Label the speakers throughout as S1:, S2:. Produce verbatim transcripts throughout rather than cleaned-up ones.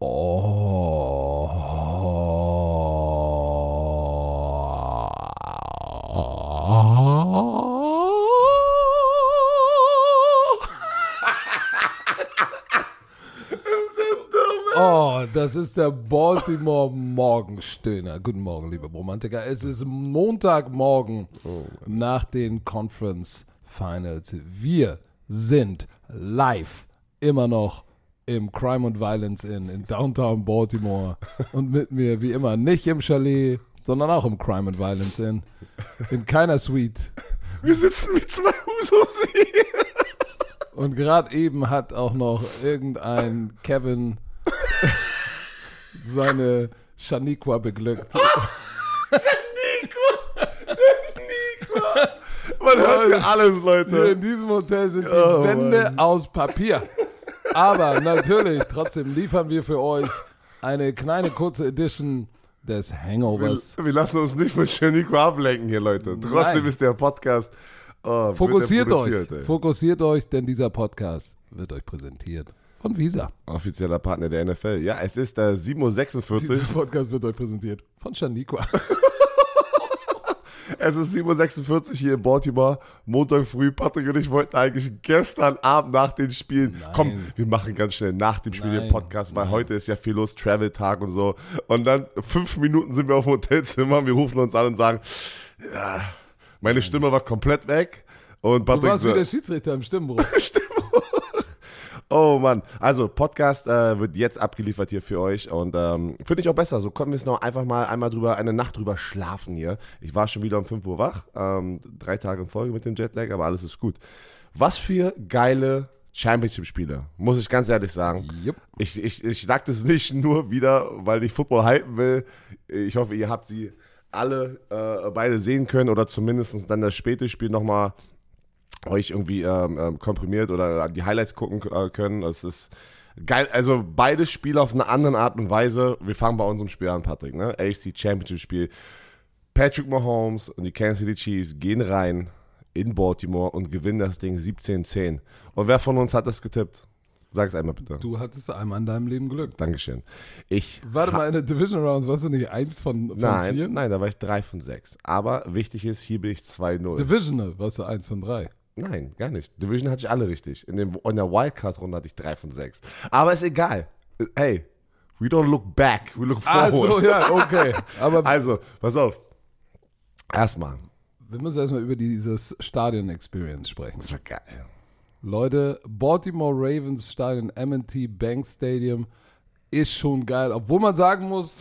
S1: Oh. Oh, das ist der Baltimore Morgenstöhner. Guten Morgen, liebe Bromantiker. Es ist Montagmorgen nach den Conference Finals. Wir sind live immer noch im Crime and Violence Inn in Downtown Baltimore. Und mit mir, wie immer, nicht im Chalet, sondern auch im Crime and Violence Inn. In keiner Suite.
S2: Wir sitzen mit zwei Husos hier.
S1: Und gerade eben hat auch noch irgendein Kevin seine Shaniqua beglückt.
S2: Shaniqua! Shaniqua! Man hört ja alles, Leute.
S1: Hier in diesem Hotel sind die
S2: Oh,
S1: Wände
S2: Mann.
S1: aus Papier. Aber natürlich, trotzdem liefern wir für euch eine kleine kurze Edition des Hangovers.
S2: Wir, wir lassen uns nicht von Shaniqua ablenken hier, Leute. Trotzdem
S1: Nein.
S2: ist der Podcast... Oh,
S1: Fokussiert euch,
S2: ey.
S1: fokussiert euch, denn dieser Podcast wird euch präsentiert von Visa.
S2: Offizieller Partner der N F L. Ja, es ist äh, sieben Uhr sechsundvierzig.
S1: Dieser Podcast wird euch präsentiert von Shaniqua.
S2: Es ist sieben Uhr sechsundvierzig hier in Baltimore. Montag früh. Patrick und ich wollten eigentlich gestern Abend nach den Spielen.
S1: Nein.
S2: Komm, wir machen ganz schnell nach dem Spiel
S1: Nein.
S2: den Podcast, weil
S1: Nein.
S2: heute ist ja viel los, Travel-Tag und so. Und dann fünf Minuten sind wir auf dem Hotelzimmer. Wir rufen uns an und sagen, ja, meine Stimme war komplett weg. Und
S1: Du
S2: Patrick
S1: warst
S2: so,
S1: wie der Schiedsrichter im Stimmbruch.
S2: oh Mann, also Podcast äh, wird jetzt abgeliefert hier für euch und ähm, finde ich auch besser, so können wir es noch einfach mal einmal drüber, eine Nacht drüber schlafen hier. Ich war schon wieder um fünf Uhr wach, ähm, drei Tage in Folge mit dem Jetlag, aber alles ist gut. Was für geile Championship-Spiele, muss ich ganz ehrlich sagen.
S1: Jupp.
S2: Ich, ich, ich sage das nicht nur wieder, weil ich Football hypen will. Ich hoffe, ihr habt sie alle äh, beide sehen können oder zumindest dann das späte Spiel nochmal euch irgendwie ähm, ähm, komprimiert oder die Highlights gucken äh, können. Das ist geil. Also beide Spiele auf eine andere Art und Weise. Wir fangen bei unserem Spiel an, Patrick. Ne? A F C Championship Spiel. Patrick Mahomes und die Kansas City Chiefs gehen rein in Baltimore und gewinnen das Ding siebzehn zehn. Und wer von uns hat das getippt? Sag es einmal bitte.
S1: Du hattest einmal in deinem Leben Glück.
S2: Dankeschön. Ich
S1: Warte mal, in der Division Rounds warst du nicht eins von, von
S2: nein,
S1: vier?
S2: nein, da war ich drei von sechs. Aber wichtig ist, hier bin ich zwei null.
S1: Divisional warst du eins von drei.
S2: Nein, gar nicht. Division hatte ich alle richtig. In, dem, in der Wildcard-Runde hatte ich drei von sechs. Aber ist egal. Hey, we don't look back, we look
S1: Ach
S2: forward.
S1: so, ja, okay. Aber
S2: Also, pass auf. Erstmal.
S1: wir müssen erstmal über dieses Stadion-Experience sprechen.
S2: Das war geil.
S1: Leute, Baltimore Ravens Stadion, M und T Bank Stadium ist schon geil. Obwohl man sagen muss,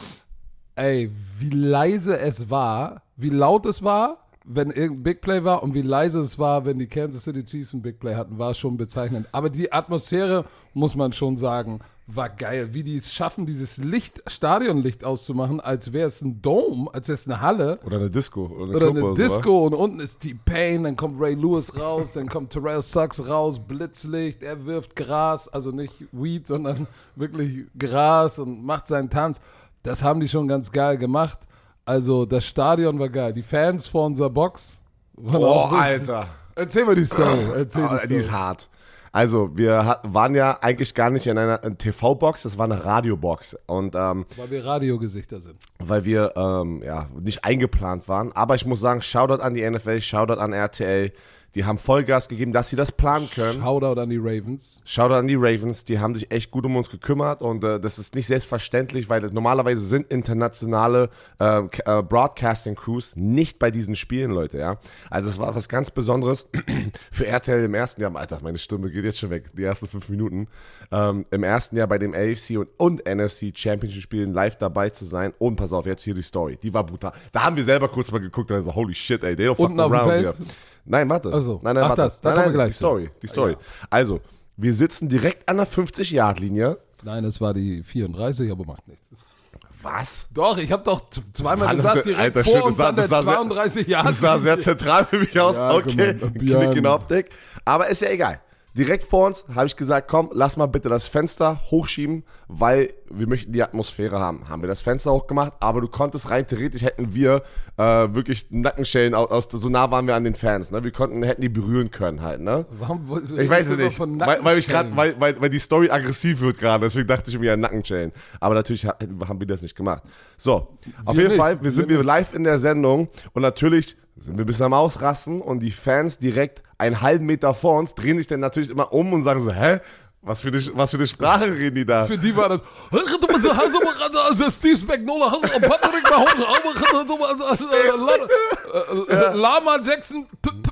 S1: ey, wie leise es war, wie laut es war, wenn irgendein Big Play war und wie leise es war, wenn die Kansas City Chiefs ein Big Play hatten, war schon bezeichnend. Aber die Atmosphäre, muss man schon sagen, war geil. Wie die es schaffen, dieses Licht, Stadionlicht auszumachen, als wäre es ein Dome, als wäre es eine Halle.
S2: Oder eine Disco. Oder eine,
S1: Oder
S2: Club
S1: eine
S2: oder so,
S1: Disco und unten ist T-Pain, dann kommt Ray Lewis raus, dann kommt Terrell Suggs raus, Blitzlicht, er wirft Gras, also nicht Weed, sondern wirklich Gras und macht seinen Tanz. Das haben die schon ganz geil gemacht. Also das Stadion war geil. Die Fans vor unserer Box waren
S2: Oh,
S1: auch richtig-
S2: Alter.
S1: Erzähl mal die Story. Erzähl
S2: Ah,
S1: die
S2: die ist
S1: Story.
S2: hart. Also, wir hat, waren ja eigentlich gar nicht in einer T V-Box, das war eine Radiobox. Und ähm,
S1: Weil wir Radiogesichter sind.
S2: weil wir ähm, ja, nicht eingeplant waren. Aber ich muss sagen, Shoutout an die N F L, Shoutout an R T L. Die haben Vollgas gegeben, dass sie das planen können.
S1: Shoutout an die Ravens.
S2: Shoutout an die Ravens, die haben sich echt gut um uns gekümmert und äh, das ist nicht selbstverständlich, weil normalerweise sind internationale äh, äh, Broadcasting-Crews nicht bei diesen Spielen, Leute, ja. Also es war was ganz Besonderes für R T L im ersten Jahr, Alter, meine Stimme geht jetzt schon weg, die ersten fünf Minuten, ähm, im ersten Jahr bei dem A F C und, und N F C Championship-Spielen live dabei zu sein und pass auf, jetzt hier die Story, die war brutal. Da haben wir selber kurz mal geguckt und so, holy shit, ey, they don't fuck
S1: Unten auf dem
S2: around
S1: Feld?
S2: here. Nein, warte.
S1: Also,
S2: nein, nein,
S1: ach
S2: warte.
S1: das, da
S2: nein,
S1: kommen
S2: nein,
S1: wir gleich
S2: die
S1: zu.
S2: Story, die Story.
S1: Ja.
S2: Also, wir sitzen direkt an der fünfzig-Yard-Linie.
S1: Nein, es war die vierunddreißig, aber macht nichts.
S2: Was?
S1: Doch, ich habe doch z- zweimal
S2: Mann,
S1: gesagt,
S2: Alter,
S1: direkt
S2: Alter,
S1: vor
S2: schön,
S1: uns
S2: das
S1: an der
S2: sah- das sah sehr-
S1: zweiunddreißig Jahre.
S2: Das sah sehr zentral für mich aus.
S1: Ja,
S2: okay,
S1: guck mal, Björn.
S2: Knick in der Optik. Aber ist ja egal. direkt vor uns habe ich gesagt, komm, lass mal bitte das Fenster hochschieben, weil wir möchten die Atmosphäre haben. Haben wir das Fenster hochgemacht, aber du konntest rein theoretisch, hätten wir äh, wirklich Nackenschellen aus, aus, so nah waren wir an den Fans, ne? Wir konnten, hätten die berühren können halt, ne?
S1: Warum, wo,
S2: ich weiß es nicht, weil, weil, ich grad, weil, weil, weil die Story aggressiv wird gerade, deswegen dachte ich mir an Nackenschellen. Aber natürlich haben wir das nicht gemacht. So, auf jeden
S1: nicht.
S2: Fall, wir sind wir live in der Sendung und natürlich sind wir ein bisschen am Ausrasten und die Fans direkt einen halben Meter vor uns drehen sich dann natürlich immer um und sagen so, hä? Was für, die, was für eine Sprache reden die da?
S1: Für die war das Steve Spagnuolo, Patrick Mahomes, Lama Jackson.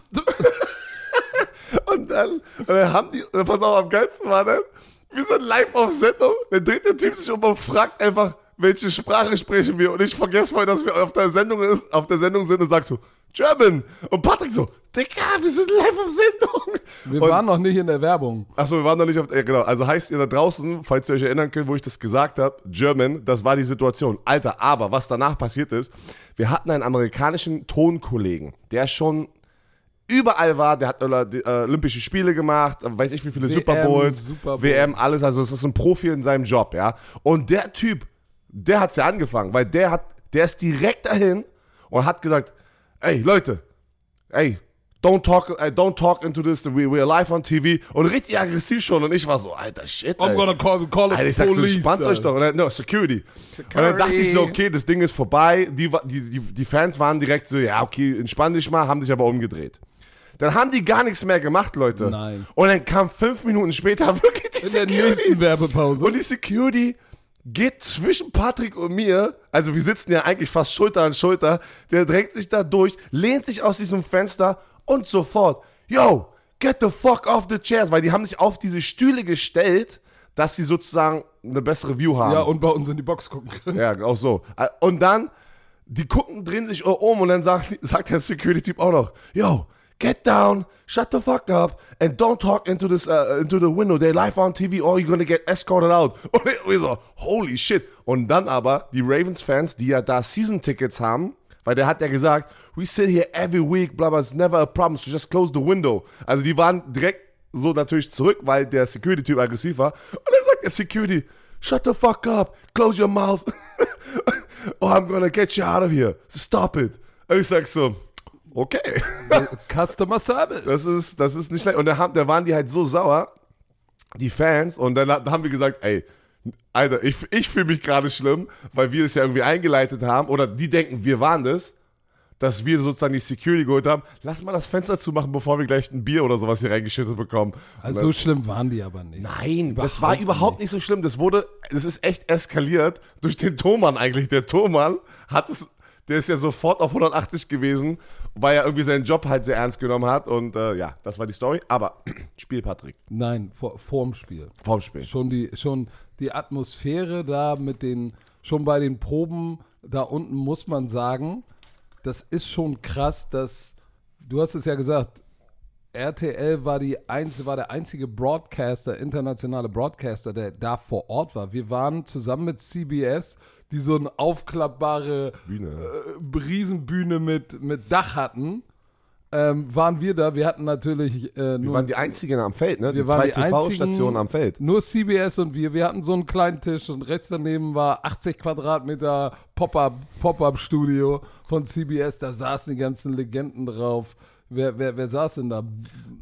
S2: Und dann, und dann haben die, pass auf, am geilsten war dann, wir sind live auf Sendung, dann dreht der Typ sich um und fragt einfach, welche Sprache sprechen wir? Und ich vergesse mal, dass wir auf der Sendung, ist, auf der Sendung sind und sag so, German. Und Patrick so, Digga, wir sind live auf Sendung.
S1: Wir
S2: und,
S1: waren noch nicht in der Werbung.
S2: Achso, wir waren noch nicht auf, ja genau. Also heißt ihr da draußen, falls ihr euch erinnern könnt, wo ich das gesagt habe, German, das war die Situation. Alter, aber was danach passiert ist, wir hatten einen amerikanischen Tonkollegen, der schon überall war, der hat äh, Olympische Spiele gemacht, weiß ich wie viele
S1: W M,
S2: Super Bowls,
S1: Super Bowl.
S2: W M, alles, also es ist ein Profi in seinem Job, ja. Und der Typ, der hat's ja angefangen, weil der hat, der ist direkt dahin und hat gesagt, ey, Leute, ey, don't talk, uh, don't talk into this, we, we're live on T V. Und richtig aggressiv schon. Und ich war so, alter, shit,
S1: I'm
S2: ey.
S1: gonna call, call it
S2: Alter, ich sag so,
S1: police.
S2: spannt euch doch. Und dann, no, Security. Security. Und dann dachte ich so, okay, das Ding ist vorbei. Die, die, die, die Fans waren direkt so, ja, okay, entspann dich mal, haben sich aber umgedreht. Dann haben die gar nichts mehr gemacht, Leute.
S1: Nein.
S2: Und dann kam fünf Minuten später wirklich die
S1: In
S2: Security.
S1: der nächsten Werbepause.
S2: Und die Security geht zwischen Patrick und mir, also wir sitzen ja eigentlich fast Schulter an Schulter, der drängt sich da durch, lehnt sich aus diesem Fenster und sofort, yo, get the fuck off the chairs, weil die haben sich auf diese Stühle gestellt, dass sie sozusagen eine bessere View haben.
S1: Ja, und bei uns in die Box gucken können.
S2: Ja, auch so. Und dann, die gucken, drehen sich um und dann sagt, sagt der Security-Typ auch noch, yo, get down, shut the fuck up, and don't talk into this uh, into the window. They're live on T V, or you're gonna get escorted out. Und wir so, holy shit. Und dann aber die Ravens-Fans, die ja da Season-Tickets haben, weil der hat ja gesagt, we sit here every week, blah, blah, it's never a problem, so just close the window. Also die waren direkt so natürlich zurück, weil der Security-Typ aggressiv war. Und dann sagt der Security, shut the fuck up, close your mouth, or I'm gonna get you out of here. So stop it. Und ich sag so, okay.
S1: Customer Service.
S2: Das ist, das ist nicht schlecht. Und da, haben, da waren die halt so sauer, die Fans, und dann haben wir gesagt, ey, Alter, ich, ich fühle mich gerade schlimm, weil wir das ja irgendwie eingeleitet haben, oder die denken, wir waren das, dass wir sozusagen die Security geholt haben. Lass mal das Fenster zumachen, bevor wir gleich ein Bier oder sowas hier reingeschüttet bekommen.
S1: Also so schlimm waren die aber nicht.
S2: Nein,
S1: Überhaupt
S2: das war überhaupt nicht so schlimm. Das wurde, das ist echt eskaliert durch den Thomann eigentlich. Der Thomann hat es, der ist ja sofort auf hundertachtzig gewesen, weil er irgendwie seinen Job halt sehr ernst genommen hat. Und äh, ja, das war die Story. Aber Spiel, Patrick.
S1: Nein, vor, vorm Spiel.
S2: Vorm Spiel.
S1: Schon die, schon die Atmosphäre da mit den, schon bei den Proben da unten muss man sagen, das ist schon krass, dass, du hast es ja gesagt, R T L war, die einzige, war der einzige Broadcaster, internationale Broadcaster, der da vor Ort war. Wir waren zusammen mit C B S, die so eine aufklappbare
S2: Bühne.
S1: Äh, Riesenbühne mit, mit Dach hatten. Ähm, waren wir da, wir hatten natürlich äh, nur...
S2: Wir waren die einzigen am Feld, ne?
S1: Wir
S2: die
S1: waren
S2: zwei
S1: die
S2: T V-Stationen am Feld.
S1: Nur C B S und wir. Wir hatten so einen kleinen Tisch und rechts daneben war achtzig Quadratmeter Pop-up, Pop-up-Studio von C B S. Da saßen die ganzen Legenden drauf. Wer, wer, wer saß denn da?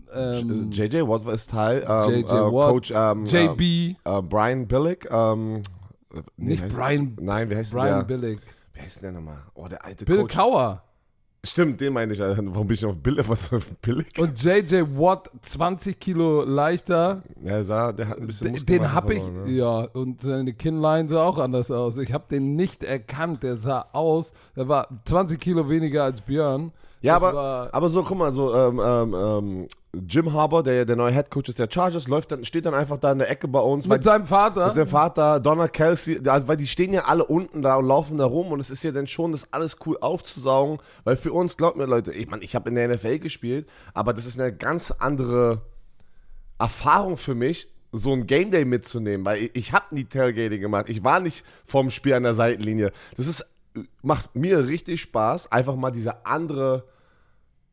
S1: Ähm,
S2: J J Watt ist Teil. Ähm,
S1: J J
S2: äh,
S1: Watt,
S2: Coach ähm,
S1: J B.
S2: Äh, Brian Billick. Ähm, nee,
S1: Nicht
S2: heißt-
S1: Brian,
S2: Nein, wie heißt
S1: Brian
S2: der?
S1: Billig.
S2: Wie heißt der nochmal? Oh, der alte
S1: Bill
S2: Coach.
S1: Cowher.
S2: Stimmt, den meine ich. Alter. Warum bin ich auf Billig? Was auf Billig?
S1: Und J J Watt, zwanzig Kilo leichter.
S2: Ja, sah, der hat ein bisschen
S1: Den,
S2: Muskelmasse
S1: den hab ich,
S2: verloren, ne?
S1: ja, und seine Kinnline sah auch anders aus. Ich habe den nicht erkannt. Der sah aus, der war zwanzig Kilo weniger als Björn.
S2: Ja,
S1: Das
S2: aber,
S1: war-
S2: aber so, guck mal, so ähm, ähm, ähm, Jim Harbaugh, der der neue Head Coach ist der Chargers, läuft dann, steht dann einfach da in der Ecke bei uns. weil-
S1: Mit seinem Vater.
S2: Mit seinem Vater, Donna Kelsey, da- weil die stehen ja alle unten da und laufen da rum und es ist ja dann schon, das alles cool aufzusaugen, weil für uns, glaubt mir Leute, ich meine, ich habe in der N F L gespielt, aber das ist eine ganz andere Erfahrung für mich, so ein Game Day mitzunehmen, weil ich, ich habe nie Tailgating gemacht, ich war nicht vorm Spiel an der Seitenlinie. Das ist, macht mir richtig Spaß, einfach mal diese andere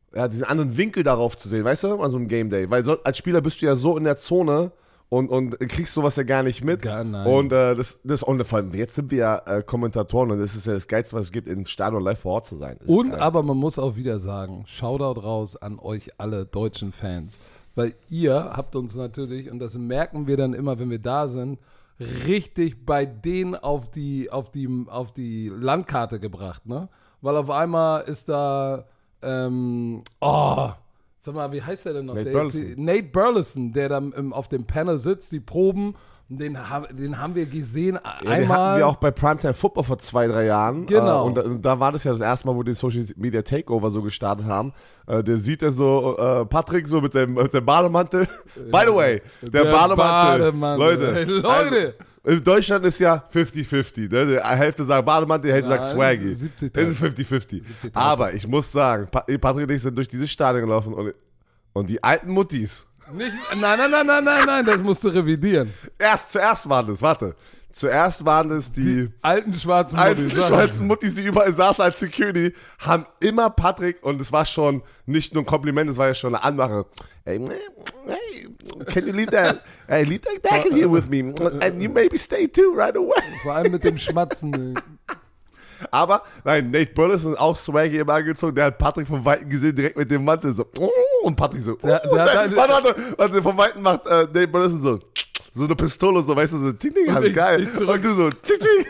S2: ja, diesen anderen Winkel darauf zu sehen, weißt du, an so einem Game Day. Weil so, als Spieler bist du ja so in der Zone und, und kriegst sowas ja gar nicht mit.
S1: Gar nein.
S2: Und äh, das, das und vor allem, jetzt sind wir ja äh, Kommentatoren und das ist ja das Geilste, was es gibt, im Stadion live vor Ort zu sein. Ist
S1: Und
S2: geil.
S1: aber man muss auch wieder sagen, Shoutout raus an euch alle deutschen Fans. Weil ihr habt uns natürlich, und das merken wir dann immer, wenn wir da sind, richtig bei denen auf die, auf die, auf die Landkarte gebracht, ne? Weil auf einmal ist da, ähm, oh, sag mal, wie heißt der denn noch?
S2: Nate
S1: der
S2: Burleson.
S1: Jetzt, Nate Burleson, der dann im, auf dem Panel sitzt, die Proben, den, hab, den haben wir gesehen
S2: Ja, den
S1: einmal.
S2: hatten wir auch bei Primetime Football vor zwei, drei Jahren.
S1: Genau.
S2: Äh, und, da, und da war das ja das erste Mal, wo die Social Media Takeover so gestartet haben. Äh, der sieht er so, äh, Patrick so mit dem, mit dem Bademantel. By the way, der,
S1: Der
S2: Bademantel.
S1: Bademantel.
S2: Leute.
S1: Hey, Leute.
S2: Also, in Deutschland ist ja fünfzig fünfzig. Ne? Die Hälfte sagt Bademantel, die Hälfte
S1: Nein,
S2: sagt Swaggy.
S1: das ist siebzig
S2: Das ist fünfzig fünfzig. Aber ich muss sagen, Pa- Patrick und ich sind durch dieses Stadion gelaufen und, und die alten Muttis,
S1: Nicht, nein, nein, nein, nein, nein, nein, das musst du revidieren.
S2: erst, zuerst waren das, warte, zuerst waren es die,
S1: Alten schwarzen
S2: als die
S1: Muttis,
S2: schwarzen Muttis, die überall saßen als Security, haben immer Patrick, und es war schon nicht nur ein Kompliment, es war ja schon eine Anmache. Hey, hey, can you leave that, hey, leave that jacket here with me, and you maybe stay too right away.
S1: Vor allem mit dem Schmatzen.
S2: Aber, nein, Nate Burleson auch Swaggy immer angezogen, der hat Patrick vom Weiten gesehen, direkt mit dem Mantel so, und Patrick so,
S1: Der- der
S2: und
S1: hat
S2: dann,
S1: eine-
S2: warte, warte, warte, vom Weiten macht äh, Nate Burleson so, so eine Pistole, so, weißt du, so, ting, ting,
S1: Und
S2: halt
S1: ich-
S2: geil.
S1: ich zurück.
S2: Und du so, ting, ting.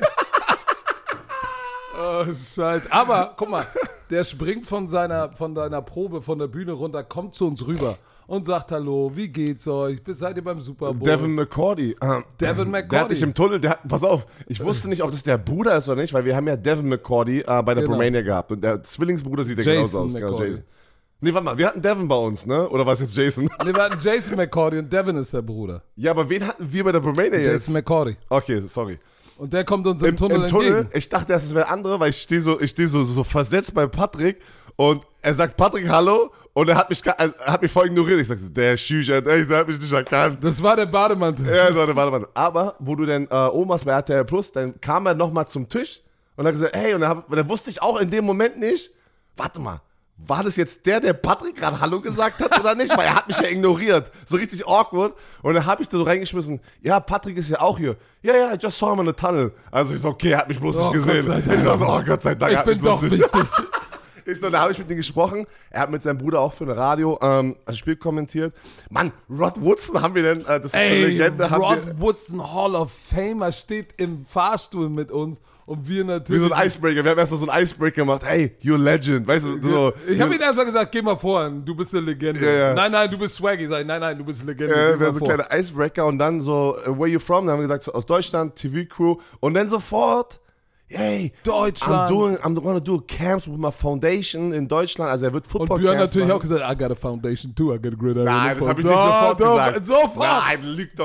S1: Oh, Scheiße. Aber, guck mal, der springt von seiner, von deiner Probe, von der Bühne runter, kommt zu uns rüber und sagt Hallo, wie geht's euch? Bis seid ihr beim Super Bowl?
S2: Devin McCourty. Äh,
S1: Devin
S2: Der hat
S1: McCourty.
S2: dich im Tunnel, der hat, pass auf, ich wusste nicht, ob das der Bruder ist oder nicht, weil wir haben ja Devin McCourty äh, bei der
S1: Genau.
S2: Romania gehabt. Und der Zwillingsbruder sieht ja genauso
S1: Jason
S2: aus. Genau,
S1: McCourty.
S2: Jason. Nee, warte mal, wir hatten Devin bei uns, ne? Oder war es jetzt Jason?
S1: Nee, wir hatten Jason McCourty und Devin ist der Bruder.
S2: Ja, aber wen hatten wir bei der Romania jetzt?
S1: Jason McCourty.
S2: Okay, sorry.
S1: Und der kommt uns im,
S2: Im,
S1: Tunnel
S2: im Tunnel,
S1: entgegen.
S2: ich dachte erst, es wäre andere, weil ich stehe so, ich stehe so, so versetzt bei Patrick und er sagt Patrick Hallo und er hat mich, er hat mich voll ignoriert. Ich sag so, der Schücher, ey, der hat mich nicht erkannt.
S1: Das war der Bademantel.
S2: Ja, so, warte, warte. Aber wo du dann äh, oben warst bei R T L Plus, dann kam er nochmal zum Tisch und hat gesagt, hey, und dann, hab, dann wusste ich auch in dem Moment nicht, warte mal, war das jetzt der, der Patrick gerade Hallo gesagt hat oder nicht? Weil er hat mich ja ignoriert. So richtig awkward. Und dann habe ich da so reingeschmissen, ja, Patrick ist ja auch hier. Ja, ja, I just saw him in the tunnel. Also ich so, okay, er hat mich bloß
S1: Oh,
S2: nicht gesehen.
S1: Gott sei Dank.
S2: Ich war so, oh Gott sei Dank, er
S1: Ich
S2: hat
S1: bin
S2: mich bloß
S1: doch
S2: nicht.
S1: wichtig.
S2: Ich so, da habe ich mit ihm gesprochen. Er hat mit seinem Bruder auch für ein Radio ähm, das Spiel kommentiert. Mann, Rod Woodson haben wir denn, äh, das ist eine
S1: Ey,
S2: Legende. Haben
S1: Rod
S2: wir,
S1: Woodson Hall of Famer steht im Fahrstuhl mit uns und wir
S2: wie
S1: natürlich...
S2: so ein Icebreaker. Wir haben erstmal so einen Icebreaker gemacht. Hey, you're a legend. Weißt du, so.
S1: Ich habe ihm erstmal gesagt, geh mal vor, du bist eine Legende.
S2: Ja, ja.
S1: Nein, nein, du bist Swaggy. Sag ich, nein, nein, du bist eine Legende.
S2: Äh,
S1: geh
S2: wir
S1: mal
S2: haben so
S1: vor.
S2: kleine Icebreaker und dann so, uh, where you from? Dann haben wir gesagt, so, aus Deutschland, T V-Crew. Und dann sofort, hey,
S1: Deutschland.
S2: I'm doing, I'm gonna do camps with my foundation in Deutschland. Also er wird
S1: Und
S2: Football
S1: Björn
S2: Camps
S1: natürlich
S2: machen.
S1: auch gesagt, I got a foundation too, I got a great idea.
S2: Nein, das habe ich nicht
S1: Doch,
S2: sofort
S1: doch,
S2: gesagt.
S1: Sofort.
S2: Nein, liegt doch.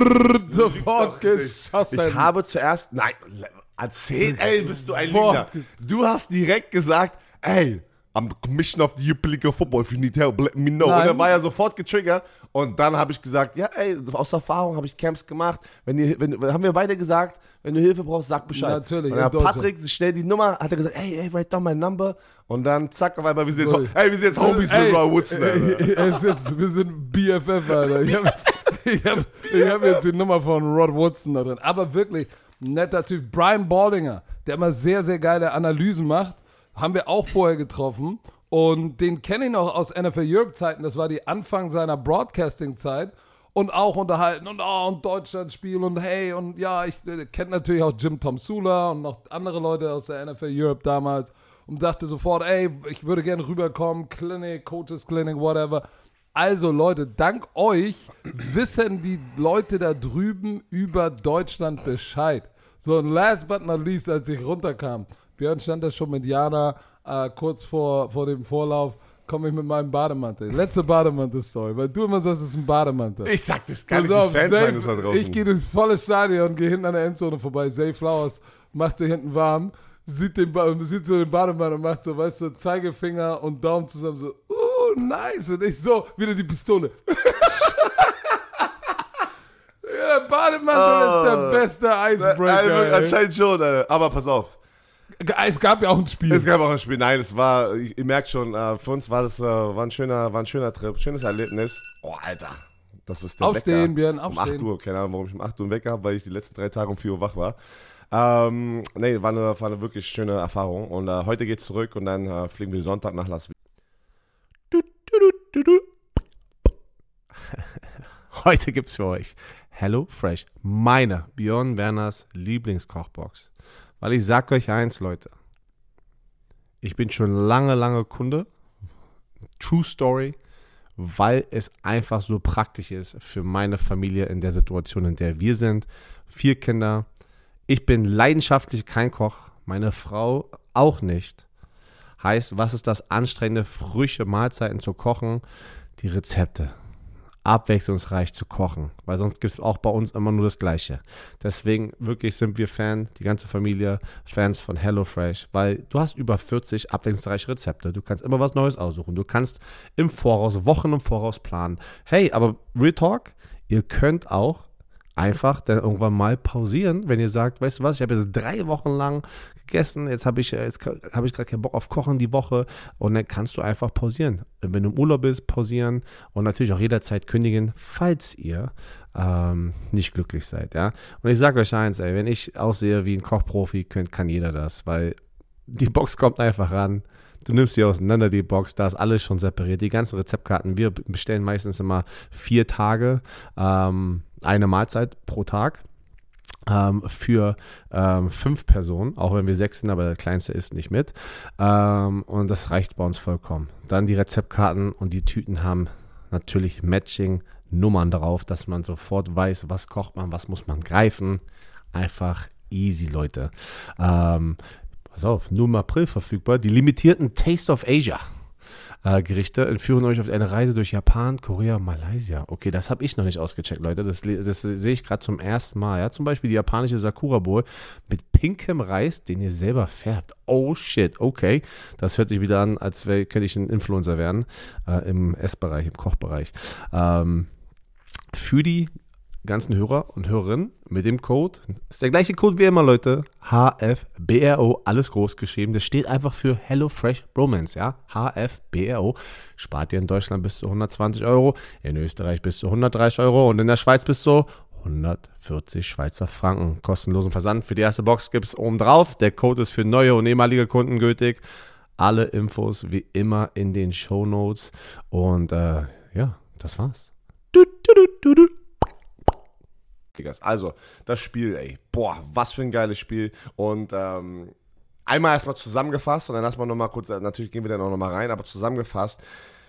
S1: Sofort
S2: doch nicht.
S1: geschossen.
S2: Ich habe zuerst, nein, erzähl, ey, bist du ein
S1: Boah.
S2: Lügner. Du hast direkt gesagt, ey, I'm the commissioner of the European League of Football. If you need help, let me know.
S1: Nein.
S2: Und dann war er sofort getriggert. Und dann habe ich gesagt, ja, ey, aus Erfahrung habe ich Camps gemacht. Wenn ihr, wenn, haben wir beide gesagt, wenn du Hilfe brauchst, sag Bescheid.
S1: Natürlich,
S2: Und dann
S1: in
S2: hat
S1: Deutschland.
S2: Patrick schnell die Nummer, hat er gesagt, ey, ey, write down my number. Und dann zack, auf einmal, wir sind jetzt,
S1: So.
S2: ey, wir sind jetzt Homies
S1: Ey,
S2: mit Roy Woodson.
S1: ey,
S2: Alter.
S1: ey, er ist jetzt, wir sind B F F, Alter. Ich habe ich hab, ich hab jetzt die Nummer von Rod Woodson da drin. Aber wirklich, netter Typ. Brian Baldinger, der immer sehr, sehr geile Analysen macht, haben wir auch vorher getroffen. Und den kenne ich noch aus N F L Europe-Zeiten. Das war die Anfang seiner Broadcasting-Zeit. Und auch unterhalten und oh, und Deutschlandspiel und hey und ja, ich äh, kenne natürlich auch Jim Tom Sula und noch andere Leute aus der N F L Europe damals und dachte sofort, ey, ich würde gerne rüberkommen, Clinic, Coaches Clinic, whatever. Also Leute, dank euch wissen die Leute da drüben über Deutschland Bescheid. So, und last but not least, als ich runterkam, Björn stand da schon mit Jana äh, kurz vor, vor dem Vorlauf, komme ich mit meinem Bademantel. Letzte Bademantel-Story, weil du immer sagst, es ist ein Bademantel.
S2: Ich sag, das kann
S1: Pass
S2: nicht
S1: auf,
S2: die Fans
S1: Zay-
S2: sein, das da draußen.
S1: ich gehe durchs volle Stadion, gehe hinten an der Endzone vorbei, Zay Flowers macht sich hinten warm, sieht, den ba- sieht so den Bademantel und macht so, weißt du, Zeigefinger und Daumen zusammen so, oh, nice. Und ich so, wieder die Pistole. Ja, der Bademantel
S2: Oh.
S1: ist der beste Icebreaker.
S2: Also,
S1: ey.
S2: anscheinend schon, Alter. Aber pass auf.
S1: Es gab ja auch ein Spiel.
S2: Es gab auch ein Spiel. Nein, es war, ihr merkt schon, äh, für uns war das äh, war ein, schöner, war ein schöner Trip, schönes Erlebnis. Oh, Alter. Das ist der
S1: Aufstehen,
S2: Wecker.
S1: Björn, aufstehen.
S2: Um acht Uhr, keine Ahnung, warum ich um acht Uhr Wecker habe, weil ich die letzten drei Tage um vier Uhr wach war. Ähm, nee, war eine, war eine wirklich schöne Erfahrung. Und äh, heute geht's zurück und dann äh, fliegen wir Sonntag nach Las Vegas. Heute gibt's für euch Hello Fresh, meine Björn Werners Lieblingskochbox. Weil ich sag euch eins, Leute. Ich bin schon lange, lange Kunde. True Story. Weil es einfach so praktisch ist für meine Familie in der Situation, in der wir sind. Vier Kinder. Ich bin leidenschaftlich kein Koch. Meine Frau auch nicht. Heißt, was ist das Anstrengende, frische Mahlzeiten zu kochen? Die Rezepte. Abwechslungsreich zu kochen, weil sonst gibt es auch bei uns immer nur das Gleiche. Deswegen wirklich sind wir Fan, die ganze Familie, Fans von HelloFresh, weil du hast über vierzig abwechslungsreiche Rezepte. Du kannst immer was Neues aussuchen. Du kannst im Voraus, Wochen im Voraus planen. Hey, aber Real Talk, ihr könnt auch einfach dann irgendwann mal pausieren, wenn ihr sagt, weißt du was, ich habe jetzt drei Wochen lang gegessen, jetzt habe ich, jetzt habe ich gerade keinen Bock auf Kochen die Woche und dann kannst du einfach pausieren. Wenn du im Urlaub bist, pausieren und natürlich auch jederzeit kündigen, falls ihr ähm, nicht glücklich seid, ja. Und ich sage euch eins, ey, wenn ich aussehe wie ein Kochprofi, könnt, kann jeder das, weil die Box kommt einfach ran. Du nimmst sie auseinander, die Box, da ist alles schon separiert. Die ganzen Rezeptkarten, wir bestellen meistens immer vier Tage, ähm, eine Mahlzeit pro Tag ähm, für ähm, fünf Personen, auch wenn wir sechs sind, aber der Kleinste isst nicht mit. Ähm, und das reicht bei uns vollkommen. Dann die Rezeptkarten und die Tüten haben natürlich Matching-Nummern drauf, dass man sofort weiß, was kocht man, was muss man greifen. Einfach easy, Leute. Ähm, Pass auf, nur im April verfügbar. Die limitierten Taste of Asia äh, Gerichte entführen euch auf eine Reise durch Japan, Korea, Malaysia. Okay, das habe ich noch nicht ausgecheckt, Leute. Das, das sehe ich gerade zum ersten Mal. Ja? Zum Beispiel die japanische Sakura Bowl mit pinkem Reis, den ihr selber färbt. Oh shit, okay. Das hört sich wieder an, als wär, könnte ich ein Influencer werden äh, im Essbereich, im Kochbereich. Ähm, für die ganzen Hörer und Hörerinnen mit dem Code, ist der gleiche Code wie immer, Leute, H F B R O, alles groß geschrieben, das steht einfach für HelloFresh Bromance, ja, H F B R O, spart ihr in Deutschland bis zu hundertzwanzig Euro, in Österreich bis zu hundertdreißig Euro und in der Schweiz bis zu hundertvierzig Schweizer Franken, kostenlosen Versand. Für die erste Box gibt es oben drauf, der Code ist für neue und ehemalige Kunden gültig, alle Infos wie immer in den Shownotes und äh, ja, das war's. Du, du, du, du, du. Also, das Spiel, ey, boah, was für ein geiles Spiel. Und ähm, einmal erstmal zusammengefasst und dann erstmal nochmal kurz, natürlich gehen wir dann auch nochmal rein, aber zusammengefasst,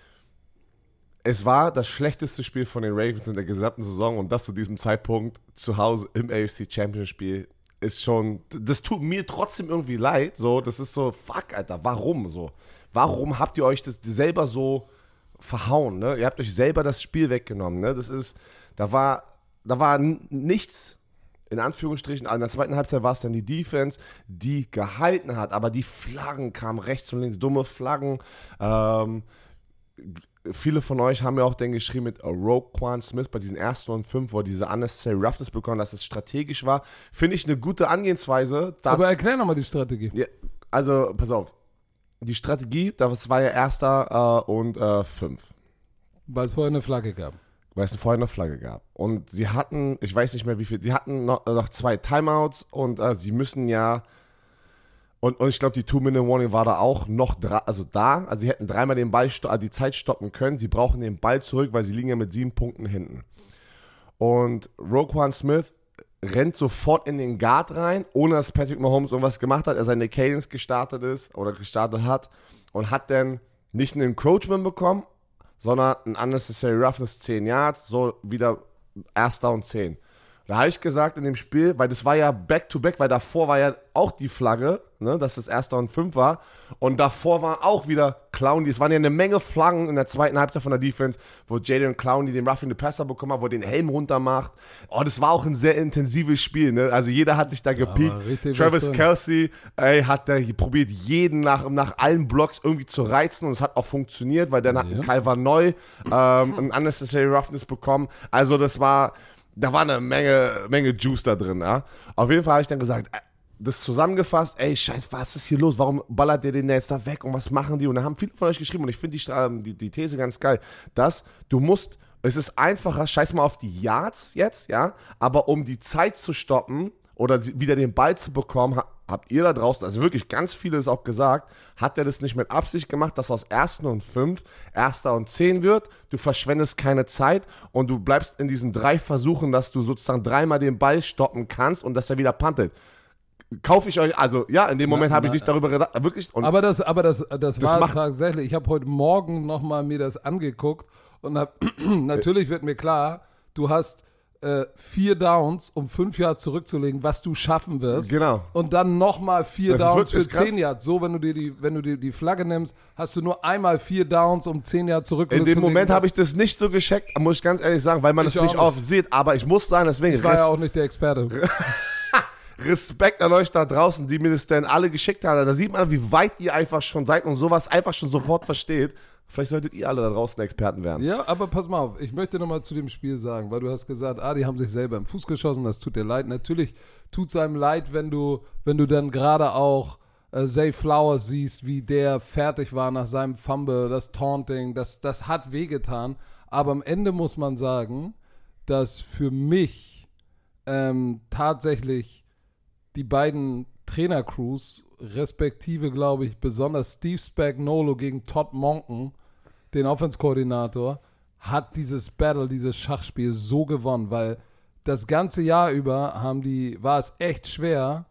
S2: es war das schlechteste Spiel von den Ravens in der gesamten Saison und das zu diesem Zeitpunkt zu Hause im A F C Championship Spiel ist schon, das tut mir trotzdem irgendwie leid, so, das ist so, fuck, Alter, warum so? Warum habt ihr euch das selber so verhauen, ne? Ihr habt euch selber das Spiel weggenommen, ne? Das ist, da war Da war nichts, in Anführungsstrichen, in der zweiten Halbzeit war es dann die Defense, die gehalten hat, aber die Flaggen kamen rechts und links, dumme Flaggen. Ähm, viele von euch haben ja auch dann geschrieben mit Roquan Smith bei diesen ersten und fünf, wo er diese unnecessary roughness bekommen, dass es strategisch war. Finde ich eine gute Angehensweise. Da,
S1: aber erklär nochmal die Strategie.
S2: Ja, also, pass auf. Die Strategie, das war ja erster äh, und äh, fünf.
S1: Weil es vorher eine Flagge gab.
S2: Weil es vorher eine Flagge gab. Und sie hatten, ich weiß nicht mehr wie viel, sie hatten noch, noch zwei Timeouts und äh, sie müssen ja, und, und ich glaube, die Two-Minute-Warning war da auch noch dra- also da, also sie hätten dreimal den Ball, sto- die Zeit stoppen können, sie brauchen den Ball zurück, weil sie liegen ja mit sieben Punkten hinten. Und Roquan Smith rennt sofort in den Guard rein, ohne dass Patrick Mahomes irgendwas gemacht hat, er seine Cadence gestartet ist oder gestartet hat und hat dann nicht einen Encroachment bekommen, sondern ein unnecessary roughness zehn Yards, so wieder erster und zehn. Da habe ich gesagt in dem Spiel, weil das war ja back-to-back, weil davor war ja auch die Flagge, ne, dass das erster und fünf war. Und davor waren auch wieder Clowney. Es waren ja eine Menge Flaggen in der zweiten Halbzeit von der Defense, wo Jalen Clowney den Roughing the Passer bekommen hat, wo er den Helm runter macht. Oh, das war auch ein sehr intensives Spiel, ne? Also jeder hat sich da gepiekt. Travis Kelce, ey, hat da probiert, jeden nach, nach allen Blocks irgendwie zu reizen und es hat auch funktioniert, weil dann hat ja. Calvin Neu ähm, ein unnecessary roughness bekommen. Also das war... Da war eine Menge, Menge Juice da drin, ja. Auf jeden Fall habe ich dann gesagt, das zusammengefasst, ey, scheiße, was ist hier los? Warum ballert der den jetzt da weg und was machen die? Und da haben viele von euch geschrieben und ich finde die, die, die These ganz geil, dass du musst, es ist einfacher, scheiß mal auf die Yards jetzt, ja, aber um die Zeit zu stoppen oder wieder den Ball zu bekommen, habt ihr da draußen, also wirklich ganz viele es auch gesagt, hat er das nicht mit Absicht gemacht, dass aus ersten und fünf, erster und zehn wird, du verschwendest keine Zeit und du bleibst in diesen drei Versuchen, dass du sozusagen dreimal den Ball stoppen kannst und dass er wieder puntet. Kaufe ich euch, also ja, in dem Moment habe ich nicht darüber gedacht, wirklich. Und
S1: aber das, aber das, das, das war es tatsächlich. Ich habe heute Morgen nochmal mir das angeguckt und hab, natürlich wird mir klar, du hast äh, vier Downs, um fünf Yards zurückzulegen, was du schaffen wirst.
S2: Genau.
S1: Und dann nochmal vier
S2: das
S1: Downs für
S2: krass.
S1: zehn Yards. So, wenn du dir die, wenn du dir die Flagge nimmst, hast du nur einmal vier Downs, um zehn Yards zurückzulegen.
S2: In dem Moment habe ich das nicht so gescheckt, muss ich ganz ehrlich sagen, weil man es nicht oft sieht. Aber ich muss sagen, deswegen.
S1: Ich war ja auch nicht der Experte.
S2: Respekt an euch da draußen, die mir das denn alle geschickt haben. Da sieht man, wie weit ihr einfach schon seid und sowas einfach schon sofort versteht. Vielleicht solltet ihr alle da draußen Experten werden.
S1: Ja, aber pass mal auf, ich möchte nochmal zu dem Spiel sagen, weil du hast gesagt, ah, die haben sich selber im Fuß geschossen, das tut dir leid. Natürlich tut es einem leid, wenn du, wenn du dann gerade auch äh, Zay Flowers siehst, wie der fertig war nach seinem Fumble, das Taunting, das, das hat wehgetan. Aber am Ende muss man sagen, dass für mich ähm, tatsächlich die beiden Trainercrews, respektive, glaube ich, besonders Steve Spagnuolo gegen Todd Monken, den Offense-Koordinator, hat dieses Battle, dieses Schachspiel so gewonnen, weil das ganze Jahr über haben die, war es echt schwer,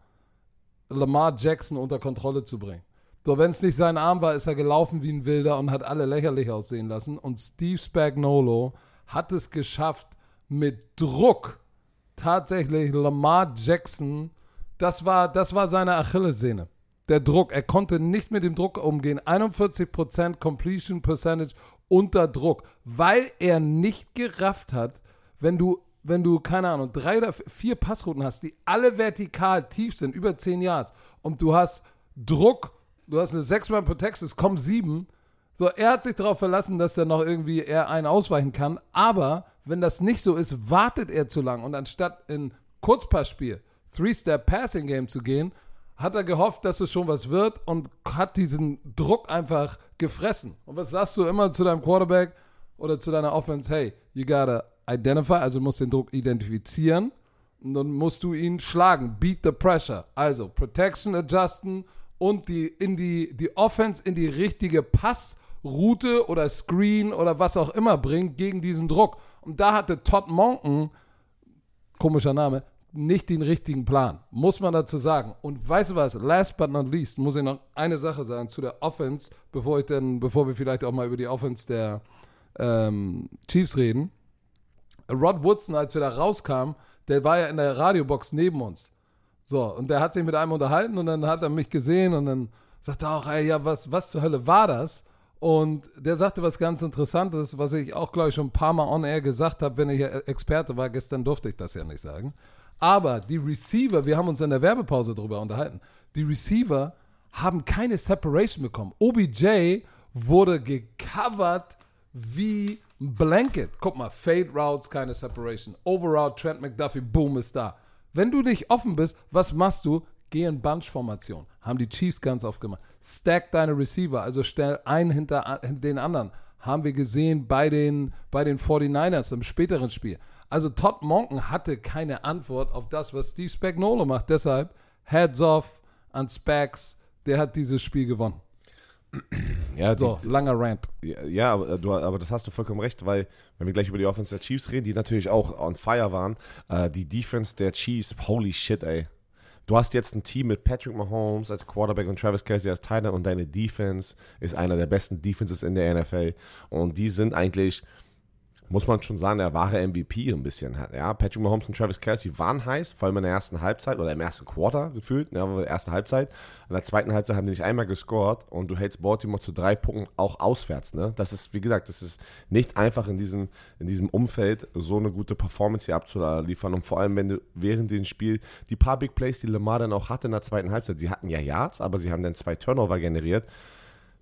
S1: Lamar Jackson unter Kontrolle zu bringen. So, wenn es nicht sein Arm war, ist er gelaufen wie ein Wilder und hat alle lächerlich aussehen lassen. Und Steve Spagnuolo hat es geschafft, mit Druck tatsächlich Lamar Jackson, das war, das war seine Achillessehne. Der Druck, er konnte nicht mit dem Druck umgehen. einundvierzig Prozent Completion Percentage unter Druck, weil er nicht gerafft hat, wenn du, wenn du, keine Ahnung, drei oder vier Passrouten hast, die alle vertikal tief sind, über zehn Yards, und du hast Druck, du hast eine sechs-Man Protection, es kommen sieben, so, er hat sich darauf verlassen, dass er noch irgendwie eher einen ausweichen kann, aber wenn das nicht so ist, wartet er zu lang und anstatt in Kurzpassspiel Three-Step-Passing-Game zu gehen, hat er gehofft, dass es schon was wird und hat diesen Druck einfach gefressen. Und was sagst du immer zu deinem Quarterback oder zu deiner Offense? Hey, you gotta identify, also du musst den Druck identifizieren und dann musst du ihn schlagen. Beat the pressure. Also Protection adjusten und die, in die, die Offense in die richtige Passroute oder Screen oder was auch immer bringen gegen diesen Druck. Und da hatte Todd Monken, komischer Name, nicht den richtigen Plan, muss man dazu sagen. Und weißt du was, last but not least, muss ich noch eine Sache sagen zu der Offense, bevor ich dann, bevor wir vielleicht auch mal über die Offense der ähm, Chiefs reden. Rod Woodson, als wir da rauskamen, der war ja in der Radiobox neben uns. So, und der hat sich mit einem unterhalten und dann hat er mich gesehen und dann sagt er auch, ey, ja, was, was zur Hölle war das? Und der sagte was ganz Interessantes, was ich auch, glaube ich, schon ein paar Mal on-air gesagt habe, wenn ich Experte war. Gestern durfte ich das ja nicht sagen. Aber die Receiver, wir haben uns in der Werbepause darüber unterhalten, die Receiver haben keine Separation bekommen. O B J wurde gecovert wie ein Blanket. Guck mal, Fade Routes, keine Separation. Overroute, Trent McDuffie, boom, ist da. Wenn du nicht offen bist, was machst du? Geh in Bunch-Formation. Haben die Chiefs ganz oft gemacht. Stack deine Receiver, also stell einen hinter den anderen. Haben wir gesehen bei den, bei den forty-niners im späteren Spiel. Also Todd Monken hatte keine Antwort auf das, was Steve Spagnuolo macht. Deshalb Heads off an Spags, der hat dieses Spiel gewonnen.
S2: Ja,
S1: so,
S2: die,
S1: langer Rant.
S2: Ja, ja aber, du, aber das hast du vollkommen recht, weil, wenn wir gleich über die Offense der Chiefs reden, die natürlich auch on fire waren, äh, die Defense der Chiefs, holy shit, ey. Du hast jetzt ein Team mit Patrick Mahomes als Quarterback und Travis Kelce als Tight End und deine Defense ist einer der besten Defenses in der N F L. Und die sind eigentlich, muss man schon sagen, der wahre M V P ein bisschen hat. Ja, Patrick Mahomes und Travis Kelce waren heiß, vor allem in der ersten Halbzeit oder im ersten Quarter gefühlt, ja, in der ersten Halbzeit. In der zweiten Halbzeit haben die nicht einmal gescored und du hältst Baltimore zu drei Punkten auch auswärts. Ne? Das ist, wie gesagt, das ist nicht einfach in diesem, in diesem Umfeld so eine gute Performance hier abzuliefern und vor allem, wenn du während dem Spiel die paar Big Plays, die Lamar dann auch hatte in der zweiten Halbzeit, sie hatten ja Yards, aber sie haben dann zwei Turnover generiert.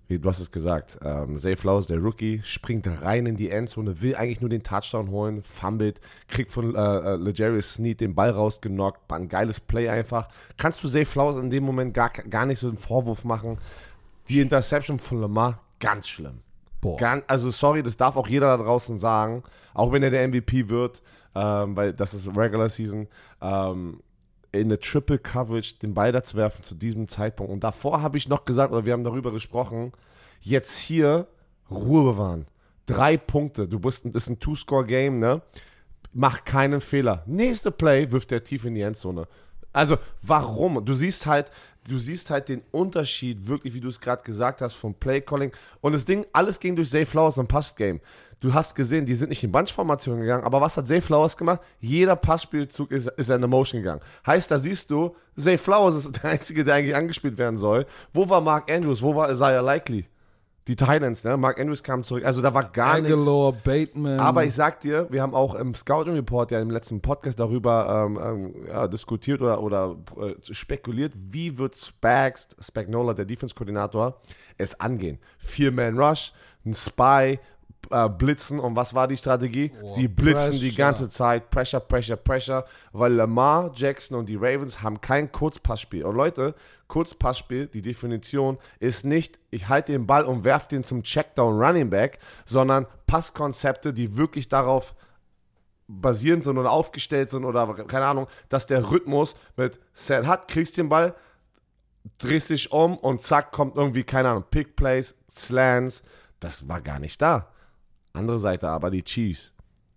S2: wie du hast es gesagt, ähm, Zay Flowers, der Rookie, springt rein in die Endzone, will eigentlich nur den Touchdown holen, fummelt, kriegt von äh, L'Jarius Sneed den Ball rausgenockt, war ein geiles Play einfach. Kannst du Zay Flowers in dem Moment gar, gar nicht so einen Vorwurf machen. Die Interception von Lamar, ganz schlimm.
S1: Boah.
S2: Ganz, also sorry, das darf auch jeder da draußen sagen, auch wenn er der M V P wird, ähm, weil das ist Regular Season, ähm, in eine Triple Coverage den Ball da zu werfen zu diesem Zeitpunkt. Und davor habe ich noch gesagt, oder wir haben darüber gesprochen, jetzt hier Ruhe bewahren. Drei Punkte. Du bist, das ist ein Two-Score-Game, ne? Mach keinen Fehler. Nächste Play wirft er tief in die Endzone. Also, warum? Du siehst halt, du siehst halt den Unterschied, wirklich, wie du es gerade gesagt hast, vom Play-Calling. Und das Ding, alles ging durch Zay Flowers im Pass-Game. Du hast gesehen, die sind nicht in Bunch-Formation gegangen, aber was hat Zay Flowers gemacht? Jeder Passspielzug ist, ist in eine Motion gegangen. Heißt, da siehst du, Zay Flowers ist der Einzige, der eigentlich angespielt werden soll. Wo war Mark Andrews? Wo war Isaiah Likely? Die Titans, ne? Mark Andrews kam zurück. Also da war gar
S1: Aguilar,
S2: nichts.
S1: Bateman.
S2: Aber ich sag dir, wir haben auch im Scouting Report ja im letzten Podcast darüber ähm, ähm, ja, diskutiert oder, oder äh, spekuliert, wie wird Spags, Spagnola, der Defense-Koordinator, es angehen. Vier-Man-Rush, ein Spy, äh, blitzen. Und was war die Strategie?
S1: Oh,
S2: Sie blitzen
S1: Pressure.
S2: die ganze Zeit. Pressure, Pressure, Pressure. Weil Lamar Jackson und die Ravens haben kein Kurzpassspiel. Und Leute, Kurzpassspiel, die Definition ist nicht, ich halte den Ball und werfe den zum Checkdown Running Back, sondern Passkonzepte, die wirklich darauf basierend sind oder aufgestellt sind oder keine Ahnung, dass der Rhythmus mit Set hat, kriegst den Ball, drehst dich um und zack, kommt irgendwie, keine Ahnung, Pick Plays, Slants. Das war gar nicht da. Andere Seite aber, die Chiefs.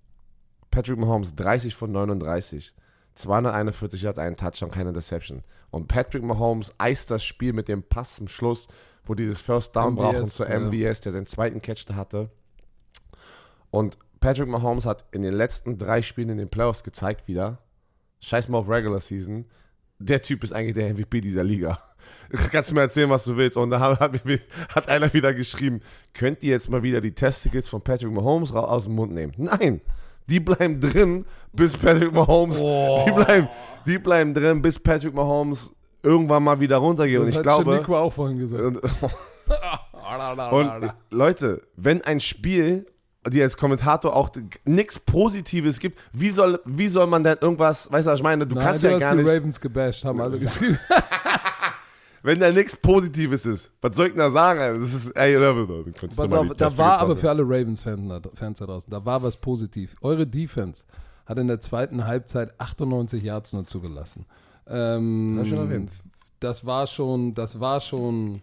S2: Patrick Mahomes, dreißig von neununddreißig. zweihunderteinundvierzig Yards, einen Touchdown, keine Interception. Und Patrick Mahomes eist das Spiel mit dem Pass zum Schluss, wo die das First Down
S1: M V S,
S2: brauchen zu
S1: ja.
S2: M V S, der seinen zweiten Catch da hatte. Und Patrick Mahomes hat in den letzten drei Spielen in den Playoffs gezeigt wieder, scheiß mal auf Regular Season, der Typ ist eigentlich der M V P dieser Liga. Kannst du mir erzählen, was du willst. Und da hat, mich, hat einer wieder geschrieben, könnt ihr jetzt mal wieder die Testicles von Patrick Mahomes aus dem Mund nehmen? Nein, die bleiben drin, bis Patrick Mahomes,
S1: Oh.
S2: die, bleiben, die bleiben drin, bis Patrick Mahomes irgendwann mal wieder runtergeht.
S1: das
S2: Und ich
S1: hat
S2: glaube,
S1: Nico auch vorhin gesagt.
S2: und, und Leute, wenn ein Spiel, die als Kommentator auch nichts Positives gibt, wie soll, wie soll man denn irgendwas, weißt du, was ich meine, du
S1: Nein,
S2: kannst
S1: du
S2: ja
S1: hast
S2: gar
S1: die
S2: nicht,
S1: Ravens gebasht, haben alle geschrieben.
S2: wenn da nichts Positives ist, was soll ich denn da sagen? Ey? Das ist, ey, da, da,
S1: Pass auf, da war aber für alle Ravens-Fans da, Fans da draußen, da war was positiv. Eure Defense hat in der zweiten Halbzeit achtundneunzig Yards nur zugelassen. Ähm,
S2: Hab ich schon erwähnt.
S1: Das war schon, das war schon,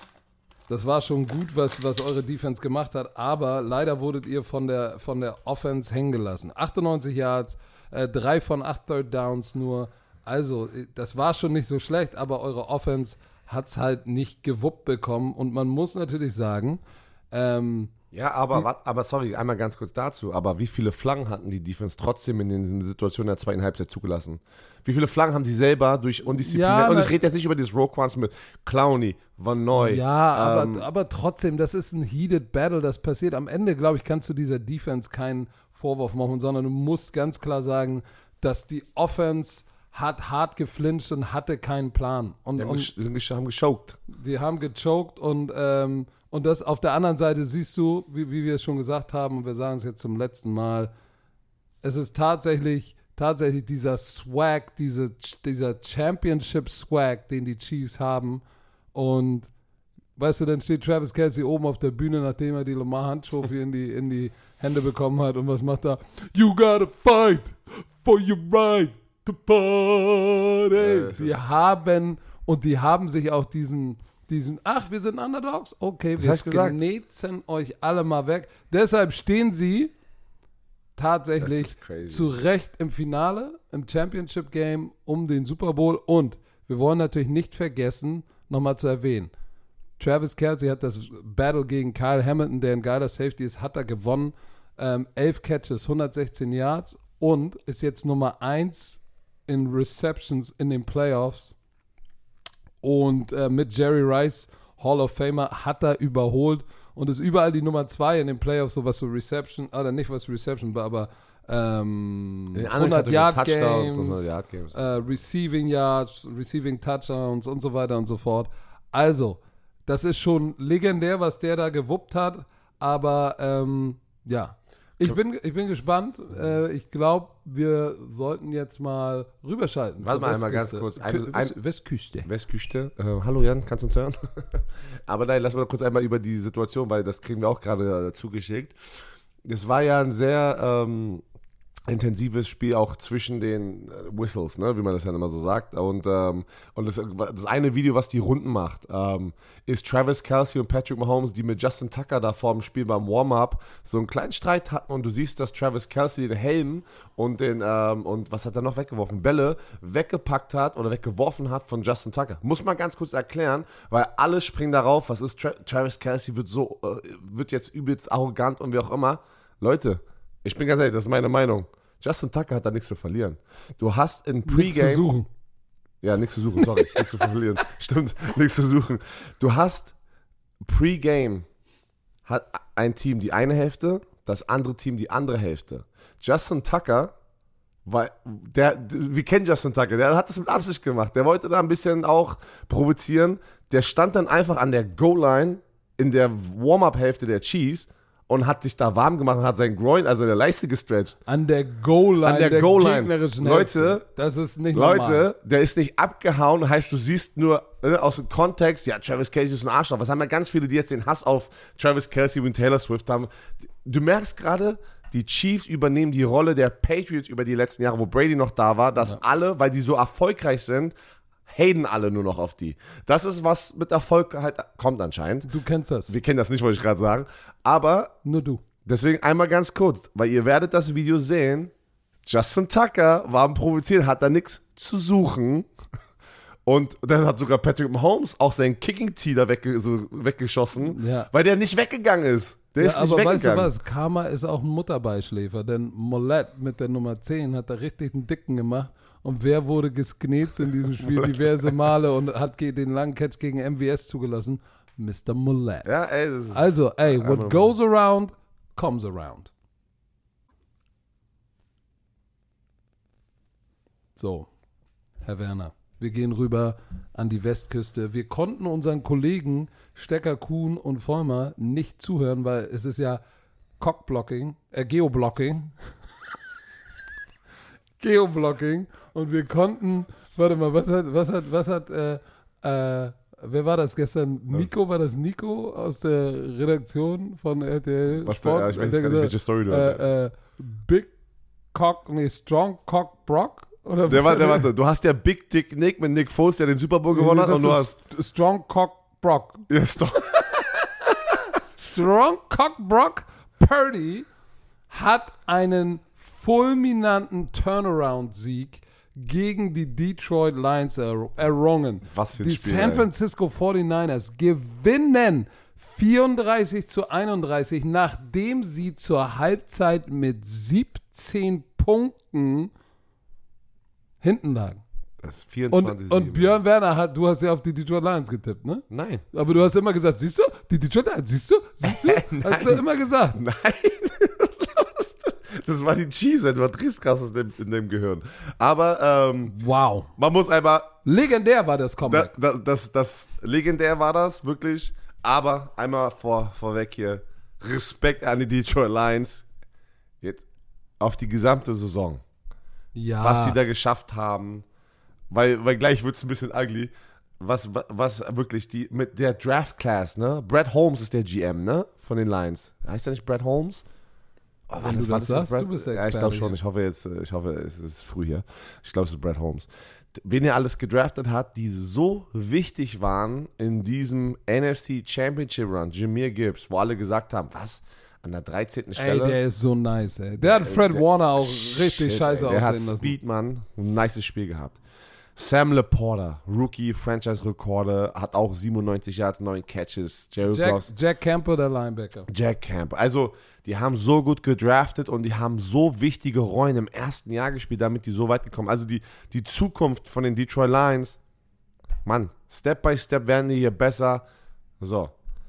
S1: das war schon gut, was, was eure Defense gemacht hat, aber leider wurdet ihr von der, von der Offense hängen gelassen. achtundneunzig Yards, äh, drei von acht Third Downs nur. Also, das war schon nicht so schlecht, aber eure Offense hat es halt nicht gewuppt bekommen. Und man muss natürlich sagen, ähm,
S2: Ja, aber, wat, aber sorry, einmal ganz kurz dazu. Aber wie viele Flaggen hatten die Defense trotzdem in den Situationen der zweiten Halbzeit zugelassen? Wie viele Flaggen haben sie selber durch Undisziplin?
S1: Ja,
S2: und ich
S1: na-
S2: rede jetzt nicht über dieses Rogue Ones mit Clowney, Van Noy.
S1: ja, aber,
S2: ähm,
S1: aber trotzdem, das ist ein heated Battle, das passiert. Am Ende, glaube ich, kannst du dieser Defense keinen Vorwurf machen, sondern du musst ganz klar sagen, dass die Offense hat hart geflincht und hatte keinen Plan. Und,
S2: die haben,
S1: und
S2: gesch- sind gesch- haben geschoked.
S1: die haben gechoked und, ähm, und das auf der anderen Seite siehst du, wie, wie wir es schon gesagt haben, und wir sagen es jetzt zum letzten Mal, es ist tatsächlich, tatsächlich dieser Swag, diese, dieser Championship-Swag, den die Chiefs haben. Und weißt du, dann steht Travis Kelce oben auf der Bühne, nachdem er die Lamar Hunt-Trophy in die, in die Hände bekommen hat. Und was macht er? You gotta fight for your right to party.
S2: Ja, das
S1: die
S2: ist-
S1: haben, und die haben sich auch diesen, diesen, ach, wir sind Underdogs? Okay,
S2: Das
S1: wir
S2: hast du gesagt.
S1: sknetzen euch alle mal weg. Deshalb stehen sie tatsächlich
S2: Das ist crazy.
S1: zu Recht im Finale, im Championship-Game um den Super Bowl. Und wir wollen natürlich nicht vergessen, nochmal zu erwähnen, Travis Kelce hat das Battle gegen Kyle Hamilton, der ein geiler Safety ist, hat er gewonnen. Ähm, elf Catches, hundertsechzehn Yards und ist jetzt Nummer eins in Receptions in den Playoffs. Und äh, mit Jerry Rice, Hall of Famer, hat er überholt und ist überall die Nummer zwei in den Playoffs, so was so Reception, oder nicht was Reception war, aber ähm,
S2: In den anderen
S1: hundert Yard
S2: Kategorien Touchdowns und
S1: Games,
S2: hundert Yard Games.
S1: äh, Receiving Yards, Receiving Touchdowns und so weiter und so fort. Also, das ist schon legendär, was der da gewuppt hat. Aber ähm, ja, ich bin, ich bin gespannt. Äh, ich glaube, wir sollten jetzt mal rüberschalten.
S2: Warte mal einmal ganz kurz.
S1: Ein,
S2: Ein,
S1: West, Westküste.
S2: Westküste. Äh, hallo Jan, kannst du uns hören? Aber nein, lass mal kurz einmal über die Situation, weil das kriegen wir auch gerade äh, zugeschickt. Es war ja ein sehr ähm, intensives Spiel auch zwischen den äh, Whistles, ne, wie man das ja immer so sagt. Und, ähm, und das, das eine Video, was die Runden macht, ähm, ist Travis Kelce und Patrick Mahomes, die mit Justin Tucker da vor dem Spiel beim Warm-Up so einen kleinen Streit hatten. Und du siehst, dass Travis Kelce den Helm und den, ähm, und was hat er noch weggeworfen? Bälle weggepackt hat oder weggeworfen hat von Justin Tucker. Muss man ganz kurz erklären, weil alle springen darauf, was ist, Tra- Travis Kelce wird so, äh, wird jetzt übelst arrogant und wie auch immer. Leute, ich bin ganz ehrlich, das ist meine Meinung. Justin Tucker hat da nichts zu verlieren. Du hast in Pre-Game...
S1: Nichts zu suchen.
S2: Ja, nichts zu suchen, sorry. nichts zu verlieren. Stimmt, nichts zu suchen. Du hast Pre-Game hat ein Team die eine Hälfte, das andere Team die andere Hälfte. Justin Tucker, weil der, wir kennen Justin Tucker, der hat das mit Absicht gemacht. Der wollte da ein bisschen auch provozieren. Der stand dann einfach an der Goal-Line in der Warm-Up-Hälfte der Chiefs und hat sich da warm gemacht und hat seinen Groin, also der Leiste gestretcht.
S1: An der Goal-Line
S2: An der,
S1: der
S2: Goal-Line.
S1: gegnerischen
S2: Leute,
S1: Hälfte. Das ist nicht
S2: Leute,
S1: normal.
S2: der ist nicht abgehauen, heißt, du siehst nur äh, aus dem Kontext, ja, Travis Kelce ist ein Arschloch. Was haben ja ganz viele, die jetzt den Hass auf Travis Kelce und Taylor Swift haben. Du merkst gerade, die Chiefs übernehmen die Rolle der Patriots über die letzten Jahre, wo Brady noch da war, dass
S1: Ja.
S2: alle, weil die so erfolgreich sind, haten alle nur noch auf die. Das ist, was mit Erfolg halt kommt anscheinend.
S1: Du kennst das.
S2: Wir kennen das nicht, wollte ich gerade sagen. Aber
S1: Nur du.
S2: deswegen einmal ganz kurz, weil ihr werdet das Video sehen. Justin Tucker war am Provozieren, hat da nichts zu suchen. Und dann hat sogar Patrick Mahomes auch seinen Kicking-Tee da wegge so weggeschossen,
S1: Ja.
S2: weil der nicht weggegangen ist. Der
S1: Ja,
S2: ist nicht
S1: aber weißt du
S2: weggegangen.
S1: was? Karma ist auch ein Mutterbeischläfer, denn Mollett mit der Nummer zehn hat da richtig einen Dicken gemacht. Und wer wurde gesknetzt in diesem Spiel diverse Male und hat ge- den langen Catch gegen M V S zugelassen? Mister Mollett.
S2: Ja, ey, das ist
S1: Also, ey,
S2: einfach-
S1: what goes around, comes around. So, Herr Werner, wir gehen rüber an die Westküste. Wir konnten unseren Kollegen Stecker, Kuhn und Vollmer nicht zuhören, weil es ist ja Cockblocking, äh, Geoblocking. Geoblocking. Und wir konnten, warte mal, was hat, was hat, was hat, äh, äh, wer war das gestern? Nico, war das Nico aus der Redaktion von R T L
S2: Was
S1: Sport?
S2: der, ich weiß
S1: Der
S2: gar nicht,
S1: gesagt,
S2: welche Story du hast.
S1: äh, äh, Big Cock, nee, Strong Cock Brock? Oder
S2: Der
S1: was
S2: war,
S1: hat
S2: der warte, du hast ja Big Dick Nick mit Nick Foles, der den Super Bowl gewonnen hat, und du hast.
S1: St- Strong Cock Brock.
S2: Ja, ist doch.
S1: Strong Cock Brock Purdy hat einen fulminanten Turnaround-Sieg gegen die Detroit Lions er errungen.
S2: Was für ein
S1: die
S2: Spiel,
S1: San
S2: ey.
S1: Francisco forty-niners gewinnen vierunddreißig zu einunddreißig, nachdem sie zur Halbzeit mit siebzehn Punkten hinten lagen.
S2: Das ist vierundzwanzig
S1: Und, und Björn Werner hat, du hast ja auf die Detroit Lions getippt, ne?
S2: Nein.
S1: Aber du hast immer gesagt, siehst du, die Detroit Lions, siehst du, siehst du, hast du immer gesagt.
S2: Nein. Das war die Chiefs, du verdrehst krass in dem, in dem Gehirn. Aber ähm,
S1: Wow.
S2: man muss einmal,
S1: Legendär war das
S2: da,
S1: Comeback.
S2: das, das, das legendär war das, wirklich. Aber einmal vor, vorweg hier, Respekt an die Detroit Lions. Jetzt auf die gesamte Saison.
S1: Ja.
S2: Was sie da geschafft haben. Weil, weil gleich wird es ein bisschen ugly. Was, was wirklich die, mit der Draft Class, ne? Brad Holmes ist der G M, ne? Von den Lions. Heißt der nicht Brad Holmes? Oh,
S1: Wenn du das sagst, du bist der
S2: Ja, ich
S1: Experte
S2: glaube schon.
S1: hier.
S2: Ich hoffe jetzt, ich hoffe, es ist früh hier. Ich glaube, es ist Brad Holmes. Wen er alles gedraftet hat, die so wichtig waren in diesem N F C Championship Run. Jameer Gibbs, wo alle gesagt haben, was? An der dreizehnten
S1: Ey,
S2: Stelle.
S1: der ist so nice, ey. Der hat Fred
S2: der-
S1: Warner auch richtig
S2: Shit,
S1: scheiße
S2: ey, der hat
S1: aussehen lassen.
S2: Speed, Mann. Ein nices Spiel gehabt. Sam Laporta, Rookie, Franchise-Rekorde, hat auch siebenundneunzig Yards, neun Catches. Jerry
S1: Jack,
S2: Goss,
S1: Jack Campbell, der Linebacker.
S2: Jack Camp. Also, die haben so gut gedraftet und die haben so wichtige Rollen im ersten Jahr gespielt, damit die so weit gekommen. Also, die, die Zukunft von den Detroit Lions, Mann, Step by Step werden die hier besser. So.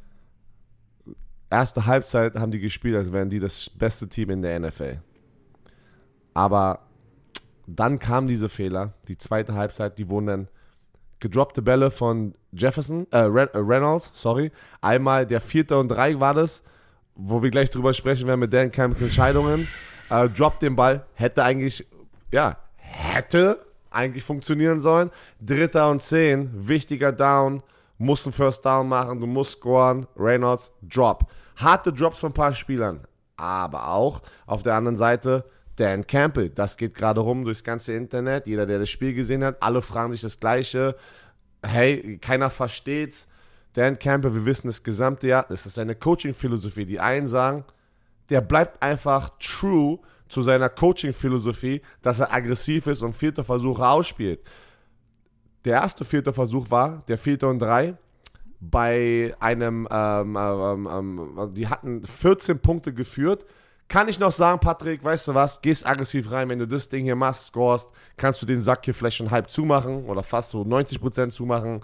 S2: Erste Halbzeit haben die gespielt, als wären die das beste Team in der N F L. Aber dann kamen diese Fehler. Die zweite Halbzeit, die wurden dann gedroppte Bälle von Jefferson, äh, Reynolds, sorry. Einmal der vierte und drei war das, wo wir gleich drüber sprechen werden mit Dan Campbells Entscheidungen. Äh, droppt den Ball, hätte eigentlich, ja, hätte eigentlich funktionieren sollen. Dritter und zehn, wichtiger Down, musst einen First Down machen, du musst scoren. Reynolds, Drop. Harte Drops von ein paar Spielern, aber auch auf der anderen Seite Dan Campbell. Das geht gerade rum durchs ganze Internet. Jeder, der das Spiel gesehen hat, alle fragen sich das Gleiche. Hey, keiner versteht's. Dan Campbell, wir wissen das gesamte Jahr, das ist seine Coaching-Philosophie. Die einen sagen, der bleibt einfach true zu seiner Coaching-Philosophie, dass er aggressiv ist und vierte Versuche ausspielt. Der erste vierte Versuch war der vierte und drei bei einem, ähm, ähm, ähm, die hatten vierzehn Punkte geführt. Kann ich noch sagen, Patrick, weißt du was, gehst aggressiv rein, wenn du das Ding hier machst, scorest, kannst du den Sack hier vielleicht schon halb zumachen oder fast so neunzig Prozent zumachen.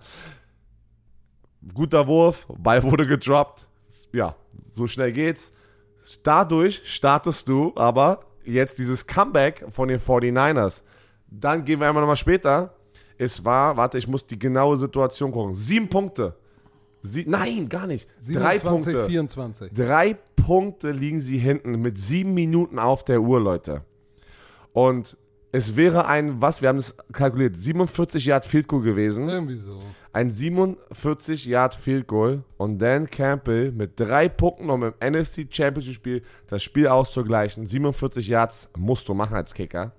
S2: Guter Wurf, Ball wurde gedroppt. Ja, so schnell geht's. Dadurch startest du aber jetzt dieses Comeback von den forty-niners. Dann gehen wir einmal nochmal später. Es war, warte, ich muss die genaue Situation gucken. Sieben Punkte. Sie, nein, gar nicht.
S1: siebenundzwanzig,
S2: Drei Punkte.
S1: vierundzwanzig.
S2: Drei Punkte liegen sie hinten mit sieben Minuten auf der Uhr, Leute. Und es wäre ein, was, wir haben das kalkuliert, siebenundvierzig Yard Field Goal gewesen.
S1: Irgendwie so.
S2: Ein siebenundvierzig Yard Field Goal und Dan Campbell mit drei Punkten, um im N F C Championship Spiel das Spiel auszugleichen. siebenundvierzig Yards musst du machen als Kicker.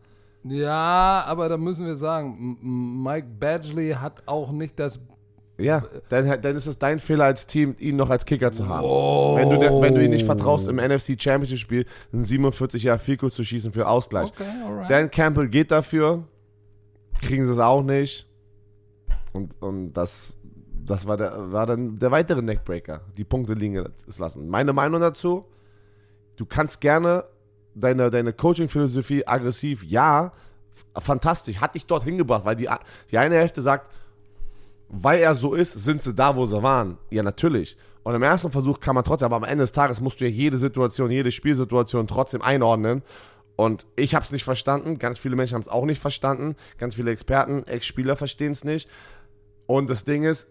S1: Ja, aber da müssen wir sagen, M- Mike Badgley hat auch nicht das.
S2: Ja, dann, dann ist es dein Fehler als Team, ihn noch als Kicker zu haben.
S1: Oh.
S2: Wenn, du, wenn du ihn nicht vertraust, im N F C Championship Spiel einen siebenundvierzig Yard Field Goal zu schießen für Ausgleich.
S1: Okay, alright.
S2: Dan Campbell geht dafür, kriegen sie es auch nicht. Und, und das, das war, der, war dann der weitere Neckbreaker, die Punkte liegen lassen. Meine Meinung dazu, du kannst gerne deine, deine Coaching-Philosophie aggressiv, ja, f- fantastisch, hat dich dort hingebracht, weil die, die eine Hälfte sagt, weil er so ist, sind sie da, wo sie waren. Ja, natürlich. Und im ersten Versuch kann man trotzdem, aber am Ende des Tages musst du ja jede Situation, jede Spielsituation trotzdem einordnen. Und ich habe es nicht verstanden, ganz viele Menschen haben es auch nicht verstanden, ganz viele Experten, Ex-Spieler verstehen es nicht. Und das Ding ist,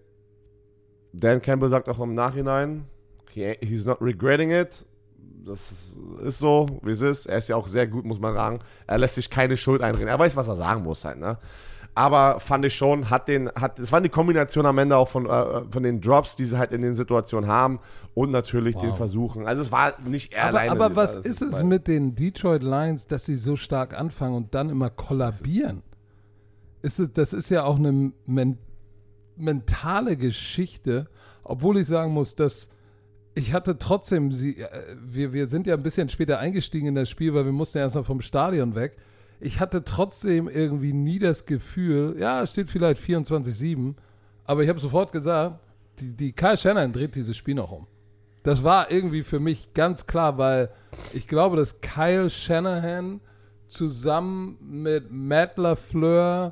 S2: Dan Campbell sagt auch im Nachhinein, he, he's not regretting it. Das ist so, wie es ist. Er ist ja auch sehr gut, muss man sagen. Er lässt sich keine Schuld einreden. Er weiß, was er sagen muss halt, ne? Aber fand ich schon, hat den, hat, es war die Kombination am Ende auch von, äh, von den Drops, die sie halt in den Situationen haben und natürlich wow. den Versuchen. Also es war nicht er
S1: aber,
S2: alleine.
S1: Aber was
S2: also
S1: ist es mit den Detroit Lions, dass sie so stark anfangen und dann immer kollabieren? Ist es, das ist ja auch eine men- mentale Geschichte, obwohl ich sagen muss, dass ich hatte trotzdem, sie, wir, wir sind ja ein bisschen später eingestiegen in das Spiel, weil wir mussten ja erst mal vom Stadion weg. Ich hatte trotzdem irgendwie nie das Gefühl, ja, es steht vielleicht vierundzwanzig sieben, aber ich habe sofort gesagt, die, die Kyle Shanahan dreht dieses Spiel noch um. Das war irgendwie für mich ganz klar, weil ich glaube, dass Kyle Shanahan zusammen mit Matt LaFleur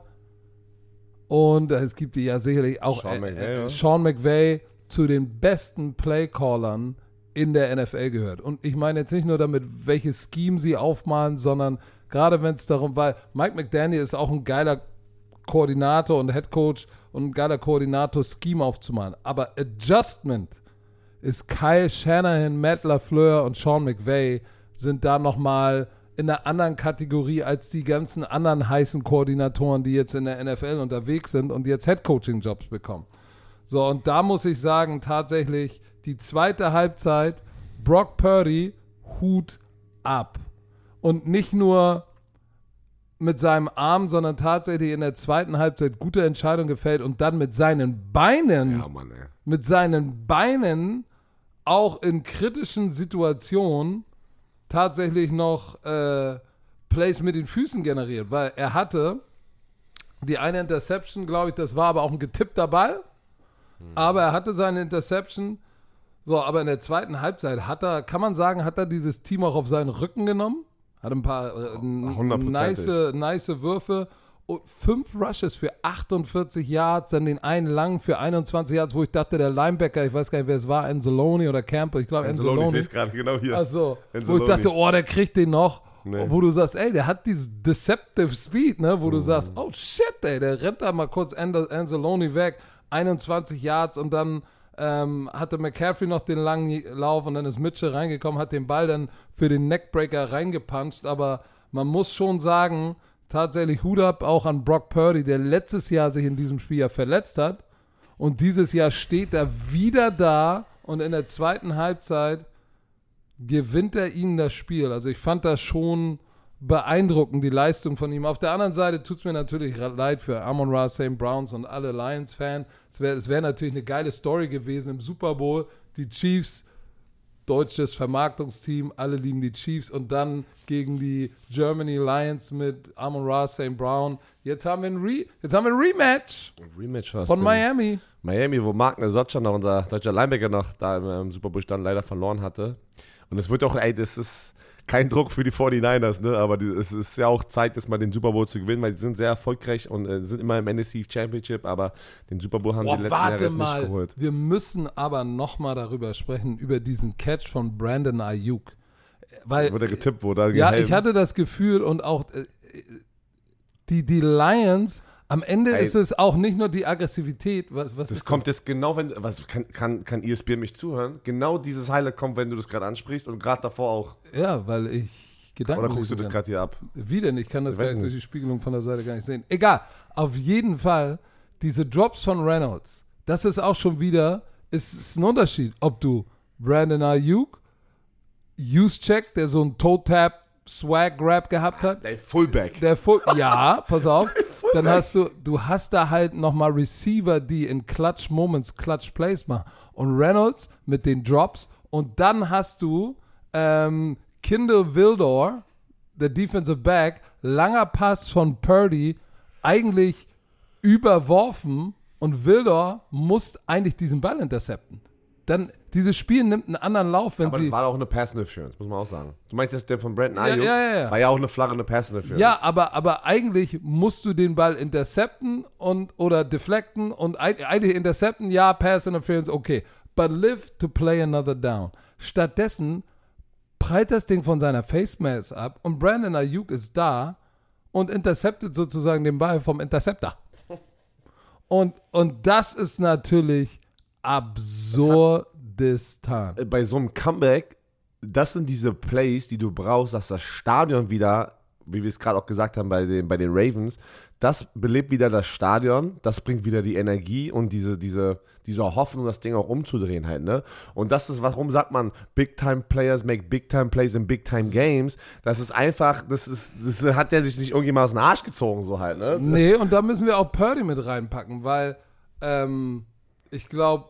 S1: und es gibt ja sicherlich auch
S2: Sean McVay,
S1: äh,
S2: ja.
S1: Sean McVay zu den besten Playcallern in der N F L gehört. Und ich meine jetzt nicht nur damit, welche Scheme sie aufmalen, sondern gerade wenn es darum, weil Mike McDaniel ist auch ein geiler Koordinator und Headcoach und ein geiler Koordinator, Scheme aufzumalen. Aber Adjustment ist Kyle Shanahan, Matt LaFleur und Sean McVay sind da nochmal in einer anderen Kategorie als die ganzen anderen heißen Koordinatoren, die jetzt in der N F L unterwegs sind und jetzt Headcoaching-Jobs bekommen. So, und da muss ich sagen, tatsächlich die zweite Halbzeit, Brock Purdy, Hut ab. Und nicht nur mit seinem Arm, sondern tatsächlich in der zweiten Halbzeit gute Entscheidung gefällt und dann mit seinen Beinen,
S2: Ja, Mann, ey.
S1: mit seinen Beinen auch in kritischen Situationen tatsächlich noch äh, Plays mit den Füßen generiert, weil er hatte die eine Interception, glaube ich, das war aber auch ein getippter Ball, hm. aber er hatte seine Interception, so, aber in der zweiten Halbzeit hat er, kann man sagen, hat er dieses Team auch auf seinen Rücken genommen, hat ein paar äh, nice, nice Würfe und fünf Rushes für achtundvierzig Yards, dann den einen lang für einundzwanzig Yards, wo ich dachte, der Linebacker, ich weiß gar nicht, wer es war, Anzalone oder Campbell, ich glaube Anzalone.
S2: Ich sehe es gerade genau hier.
S1: Achso, wo ich dachte, oh, der kriegt den noch. Nee. Wo du sagst, ey, der hat dieses Deceptive Speed, ne, wo mm. du sagst, oh shit, ey, der rennt da mal kurz Anzalone weg, einundzwanzig Yards und dann ähm, hatte McCaffrey noch den langen Lauf und dann ist Mitchell reingekommen, hat den Ball dann für den Neckbreaker reingepuncht, aber man muss schon sagen, tatsächlich Hut ab auch an Brock Purdy, der letztes Jahr sich in diesem Spiel ja verletzt hat und dieses Jahr steht er wieder da und in der zweiten Halbzeit gewinnt er ihnen das Spiel. Also ich fand das schon beeindruckend, die Leistung von ihm. Auf der anderen Seite tut es mir natürlich leid für Amon-Ra Saint Browns und alle Lions-Fans. Es wäre es wär natürlich eine geile Story gewesen im Super Bowl. Die Chiefs, deutsches Vermarktungsteam, alle lieben die Chiefs und dann gegen die Germany Lions mit Amon-Ra Saint Brown. Jetzt haben wir ein, Re- Jetzt haben wir ein Rematch,
S2: Rematch
S1: von Miami.
S2: Miami, wo Mark Nesotcha noch, unser deutscher Linebacker noch da im, im Super Bowl stand, leider verloren hatte. Und es wird auch, ey, das ist kein Druck für die forty-niners, ne? Aber die, es ist ja auch Zeit, dass mal den Super Bowl zu gewinnen, weil die sind sehr erfolgreich und äh, sind immer im N F C Championship, aber den Super Bowl haben
S1: Boah,
S2: sie letzten Jahre jetzt
S1: mal.
S2: nicht geholt.
S1: Wir müssen aber nochmal darüber sprechen, über diesen Catch von Brandon Ayuk. Weil,
S2: wurde getippt, wurde
S1: ja, ich hatte das Gefühl und auch äh, die, die Lions, am Ende Ey, ist es auch nicht nur die Aggressivität. Was, was
S2: das
S1: ist
S2: kommt das? jetzt genau, wenn, was kann, kann, kann E S P N mich zuhören? Genau dieses Highlight kommt, wenn du das gerade ansprichst und gerade davor auch.
S1: Ja, weil ich Gedanken
S2: Oder guckst du das gerade hier ab?
S1: Wie denn? Ich kann das gar nicht durch die Spiegelung von der Seite gar nicht sehen. Egal, auf jeden Fall, diese Drops von Reynolds, das ist auch schon wieder, ist, ist ein Unterschied, ob du Brandon Ayuk, Juszczyk, der so einen Toe-Tap Swag-Grab gehabt hat.
S2: Der Fullback.
S1: Der Full, ja, pass auf. Dann hast du, du hast da halt nochmal Receiver, die in Clutch Moments Clutch Plays machen. Und Reynolds mit den Drops. Und dann hast du ähm, Kindle Vildor, der Defensive Back, langer Pass von Purdy, eigentlich überworfen. Und Vildor muss eigentlich diesen Ball intercepten. Dann, dieses Spiel nimmt einen anderen Lauf, wenn
S2: aber
S1: sie...
S2: das war auch eine Pass-Interference, muss man auch sagen. Du meinst jetzt der von Brandon Ayuk?
S1: Ja, ja, ja.
S2: War ja auch eine flache Pass-Interference.
S1: Ja, aber, aber eigentlich musst du den Ball intercepten und, oder deflecten und eigentlich intercepten, ja, Pass-Interference, okay. But live to play another down. Stattdessen prallt das Ding von seiner Face-Mask ab und Brandon Ayuk ist da und interceptet sozusagen den Ball vom Interceptor. Und, und das ist natürlich... Absurdistan.
S2: Bei so einem Comeback, das sind diese Plays, die du brauchst, dass das Stadion wieder, wie wir es gerade auch gesagt haben bei den, bei den Ravens, das belebt wieder das Stadion, das bringt wieder die Energie und diese, diese, diese Hoffnung, das Ding auch umzudrehen halt, ne? Und das ist, warum sagt man, Big-Time-Players make Big-Time-Plays in Big-Time-Games? Das ist einfach, das ist, das hat der sich nicht irgendjemand aus dem Arsch gezogen, so halt, ne?
S1: Nee, und da müssen wir auch Purdy mit reinpacken, weil, ähm, ich glaube,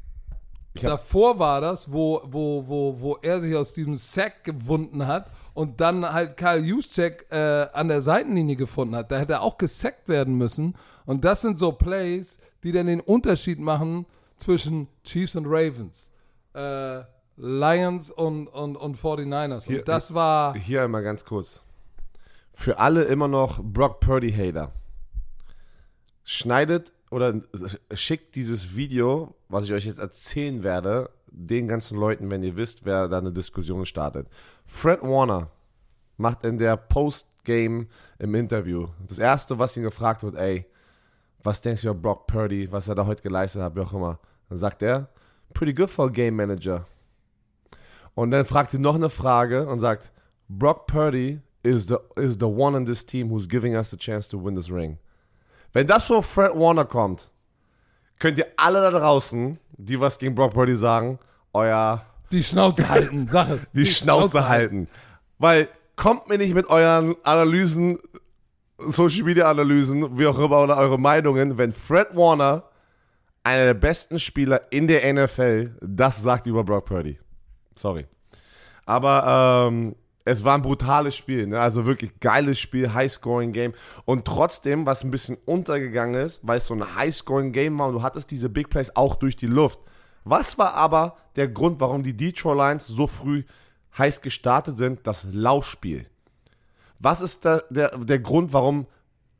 S1: davor war das, wo, wo, wo, wo er sich aus diesem Sack gewunden hat und dann halt Kyle Juszczyk äh, an der Seitenlinie gefunden hat. Da hätte er auch gesackt werden müssen. Und das sind so Plays, die dann den Unterschied machen zwischen Chiefs und Ravens. Äh, Lions und, und, und forty-niners. Und
S2: hier,
S1: das war...
S2: Hier einmal ganz kurz. Für alle immer noch Brock Purdy-Hater. Schneidet oder schickt dieses Video, was ich euch jetzt erzählen werde, den ganzen Leuten, wenn ihr wisst, wer da eine Diskussion startet. Fred Warner macht in der Postgame im Interview das Erste, was ihn gefragt wird, ey, was denkst du über Brock Purdy, was er da heute geleistet hat, wie auch immer. Dann sagt er, pretty good for a game manager. Und dann fragt ihn noch eine Frage und sagt, Brock Purdy is the, is the one in this team who's giving us the chance to win this ring. Wenn das von Fred Warner kommt, könnt ihr alle da draußen, die was gegen Brock Purdy sagen, euer...
S1: Die Schnauze halten, sag es.
S2: Die, die Schnauze, Schnauze halten. halten. Weil, kommt mir nicht mit euren Analysen, Social Media Analysen, wie auch immer, oder eure Meinungen, wenn Fred Warner, einer der besten Spieler in der N F L, das sagt über Brock Purdy. Sorry. Aber, ähm... es war ein brutales Spiel, ne? Also wirklich geiles Spiel, High-Scoring-Game. Und trotzdem, was ein bisschen untergegangen ist, weil es so ein High-Scoring-Game war und du hattest diese Big Plays auch durch die Luft. Was war aber der Grund, warum die Detroit Lions so früh heiß gestartet sind? Das Laufspiel. Was ist der, der, der Grund, warum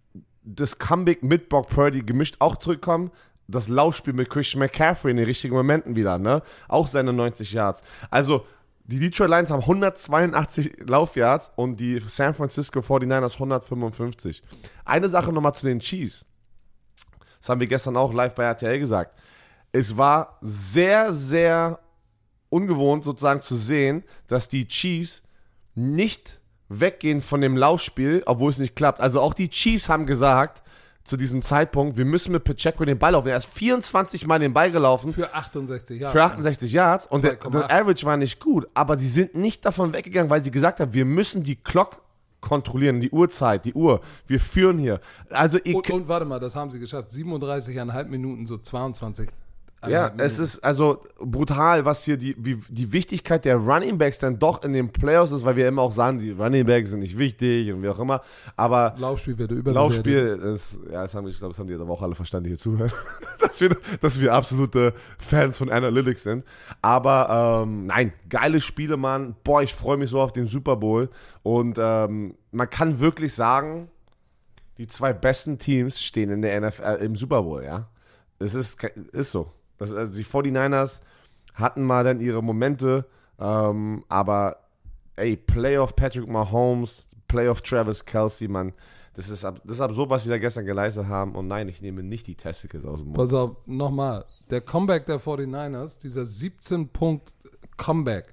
S2: das Comeback mit Brock Purdy gemischt auch zurückkommen. Das Laufspiel mit Christian McCaffrey in den richtigen Momenten wieder, ne? Auch seine neunzig Yards. Also, die Detroit Lions haben hundertzweiundachtzig Laufyards und die San Francisco forty-niners hundertfünfundfünfzig. Eine Sache nochmal zu den Chiefs. Das haben wir gestern auch live bei R T L gesagt. Es war sehr, sehr ungewohnt sozusagen zu sehen, dass die Chiefs nicht weggehen von dem Laufspiel, obwohl es nicht klappt. Also auch die Chiefs haben gesagt, zu diesem Zeitpunkt, wir müssen mit Pacheco den Ball laufen. Er ist vierundzwanzig Mal den Ball gelaufen.
S1: Für achtundsechzig Yards.
S2: Für achtundsechzig Yards. Und der,
S1: zwei Komma
S2: der
S1: acht.
S2: Average war nicht gut. Aber sie sind nicht davon weggegangen, weil sie gesagt haben, wir müssen die Clock kontrollieren, die Uhrzeit, die Uhr. Wir führen hier. Also ihr
S1: Und, und warte mal, das haben sie geschafft. siebenunddreißig Komma fünf Minuten, so zweiundzwanzig.
S2: Ja, es ist also brutal, was hier die, wie, die Wichtigkeit der Running Backs dann doch in den Playoffs ist, weil wir immer auch sagen, die Running Backs sind nicht wichtig und wie auch immer, aber
S1: Laufspiel wird überbewertet.
S2: Laufspiel ist, ja, das haben, ich glaube, das haben die jetzt aber auch alle verstanden, die hier zuhören, dass, wir, dass wir absolute Fans von Analytics sind, aber ähm, nein, geile Spiele, Mann, boah, ich freue mich so auf den Super Bowl und ähm, man kann wirklich sagen, die zwei besten Teams stehen in der N F L im Super Bowl, ja, es ist, ist so. Das, also die forty-niners hatten mal dann ihre Momente, ähm, aber ey, Playoff Patrick Mahomes, Playoff Travis Kelce, Mann, das ist, das ist absurd, was sie da gestern geleistet haben. Und nein, ich nehme nicht die Testicles aus dem Mund.
S1: Pass auf, nochmal, der Comeback der forty-niners, dieser siebzehn-Punkt-Comeback,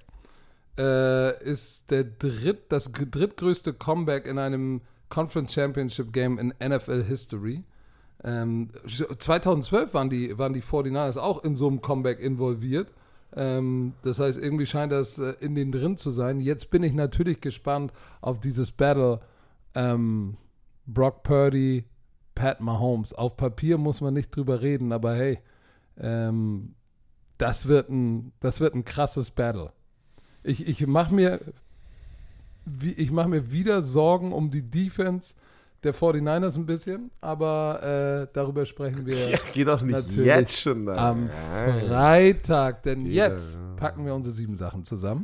S1: äh, ist der dritt, das drittgrößte Comeback in einem Conference Championship Game in N F L History. Ähm, zweitausendzwölf waren die, waren die forty-niners auch in so einem Comeback involviert. Ähm, das heißt, irgendwie scheint das äh, in den drin zu sein. Jetzt bin ich natürlich gespannt auf dieses Battle ähm, Brock Purdy, Pat Mahomes. Auf Papier muss man nicht drüber reden, aber hey, ähm, das wird ein, das wird ein krasses Battle. Ich, ich mache mir, ich mach mir wieder Sorgen um die Defense der forty-niners ein bisschen, aber äh, darüber sprechen wir
S2: Ja, geh doch nicht
S1: natürlich
S2: jetzt schon da.
S1: am
S2: Nein.
S1: Freitag, denn
S2: Geh
S1: jetzt
S2: da.
S1: packen wir unsere sieben Sachen zusammen.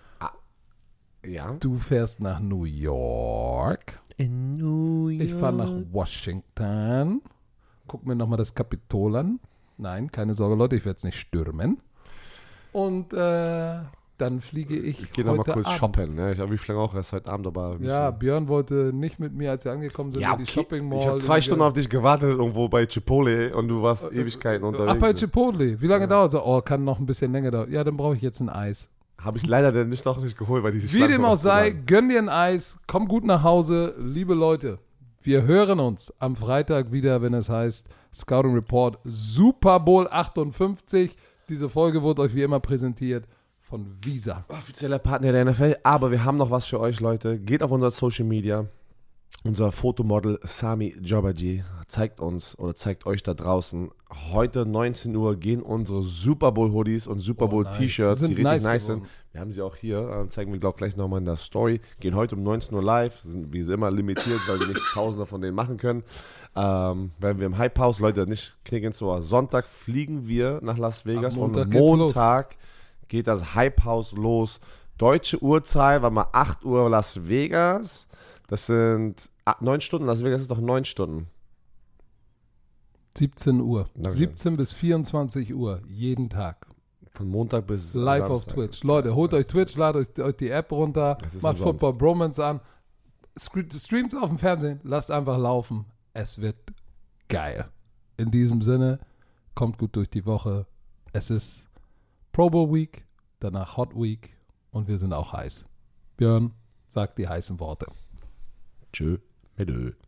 S2: Ja.
S1: Du fährst nach New York,
S2: In New York.
S1: ich fahre nach Washington, guck mir nochmal das Kapitol an. Nein, keine Sorge, Leute, ich werde es nicht stürmen. Und äh, dann fliege ich
S2: Ich gehe noch mal
S1: heute
S2: kurz
S1: Abend.
S2: shoppen. Ne? Ich, aber ich fliege auch erst heute Abend, aber...
S1: Ja, Björn wollte nicht mit mir, als wir angekommen sind,
S2: Ja,
S1: in die
S2: okay.
S1: Shopping Mall.
S2: Ich habe zwei Stunden auf dich gewartet irgendwo bei Chipotle und du warst Ewigkeiten unterwegs.
S1: Ach, bei Chipotle. Wie lange dauert es? Oh, kann noch ein bisschen länger dauern. Ja, dann brauche ich jetzt ein Eis.
S2: Habe ich leider dann nicht noch nicht geholt, weil diese
S1: Wie
S2: Schlange
S1: dem
S2: war
S1: auch
S2: zu
S1: sei,
S2: lang.
S1: gönn dir ein Eis, komm gut nach Hause. Liebe Leute, wir hören uns am Freitag wieder, wenn es heißt Scouting Report Super Bowl achtundfünfzig. Diese Folge wurde euch wie immer präsentiert von Visa.
S2: Offizieller Partner der N F L, aber wir haben noch was für euch, Leute. Geht auf unser Social Media. Unser Fotomodel Sami Jobaji zeigt uns oder zeigt euch da draußen, heute neunzehn Uhr gehen unsere Super Bowl Hoodies und Super Bowl
S1: Oh, nice.
S2: T-Shirts,
S1: Die
S2: die
S1: sind
S2: richtig
S1: nice
S2: nice sind.
S1: geworden.
S2: Wir haben sie auch hier, äh, zeigen wir glaube gleich nochmal in der Story. Gehen heute um neunzehn Uhr live, sind wie immer limitiert, weil wir nicht tausende von denen machen können. Ähm, werden wir im Hype House, Leute, nicht knicken zu. Sonntag fliegen wir nach Las Vegas
S1: Am Montag
S2: und
S1: geht's
S2: Montag geht das Hype House los. Deutsche Uhrzeit, war mal acht Uhr Las Vegas. Das sind neun Stunden. Las Vegas ist doch neun Stunden.
S1: siebzehn Uhr.
S2: Danke.
S1: siebzehn bis vierundzwanzig Uhr, jeden Tag.
S2: Von Montag bis
S1: Live auf
S2: Samstag.
S1: Twitch. Leute, holt euch Twitch, ladet euch, euch die App runter,
S2: Das ist
S1: macht
S2: umsonst.
S1: Football Bromance an, streamt auf dem Fernsehen, lasst einfach laufen. Es wird geil. In diesem Sinne, kommt gut durch die Woche. Es ist Pro Bowl Week, danach Hot Week und wir sind auch heiß. Björn, sagt die heißen Worte.
S2: Tschö, mit Ö.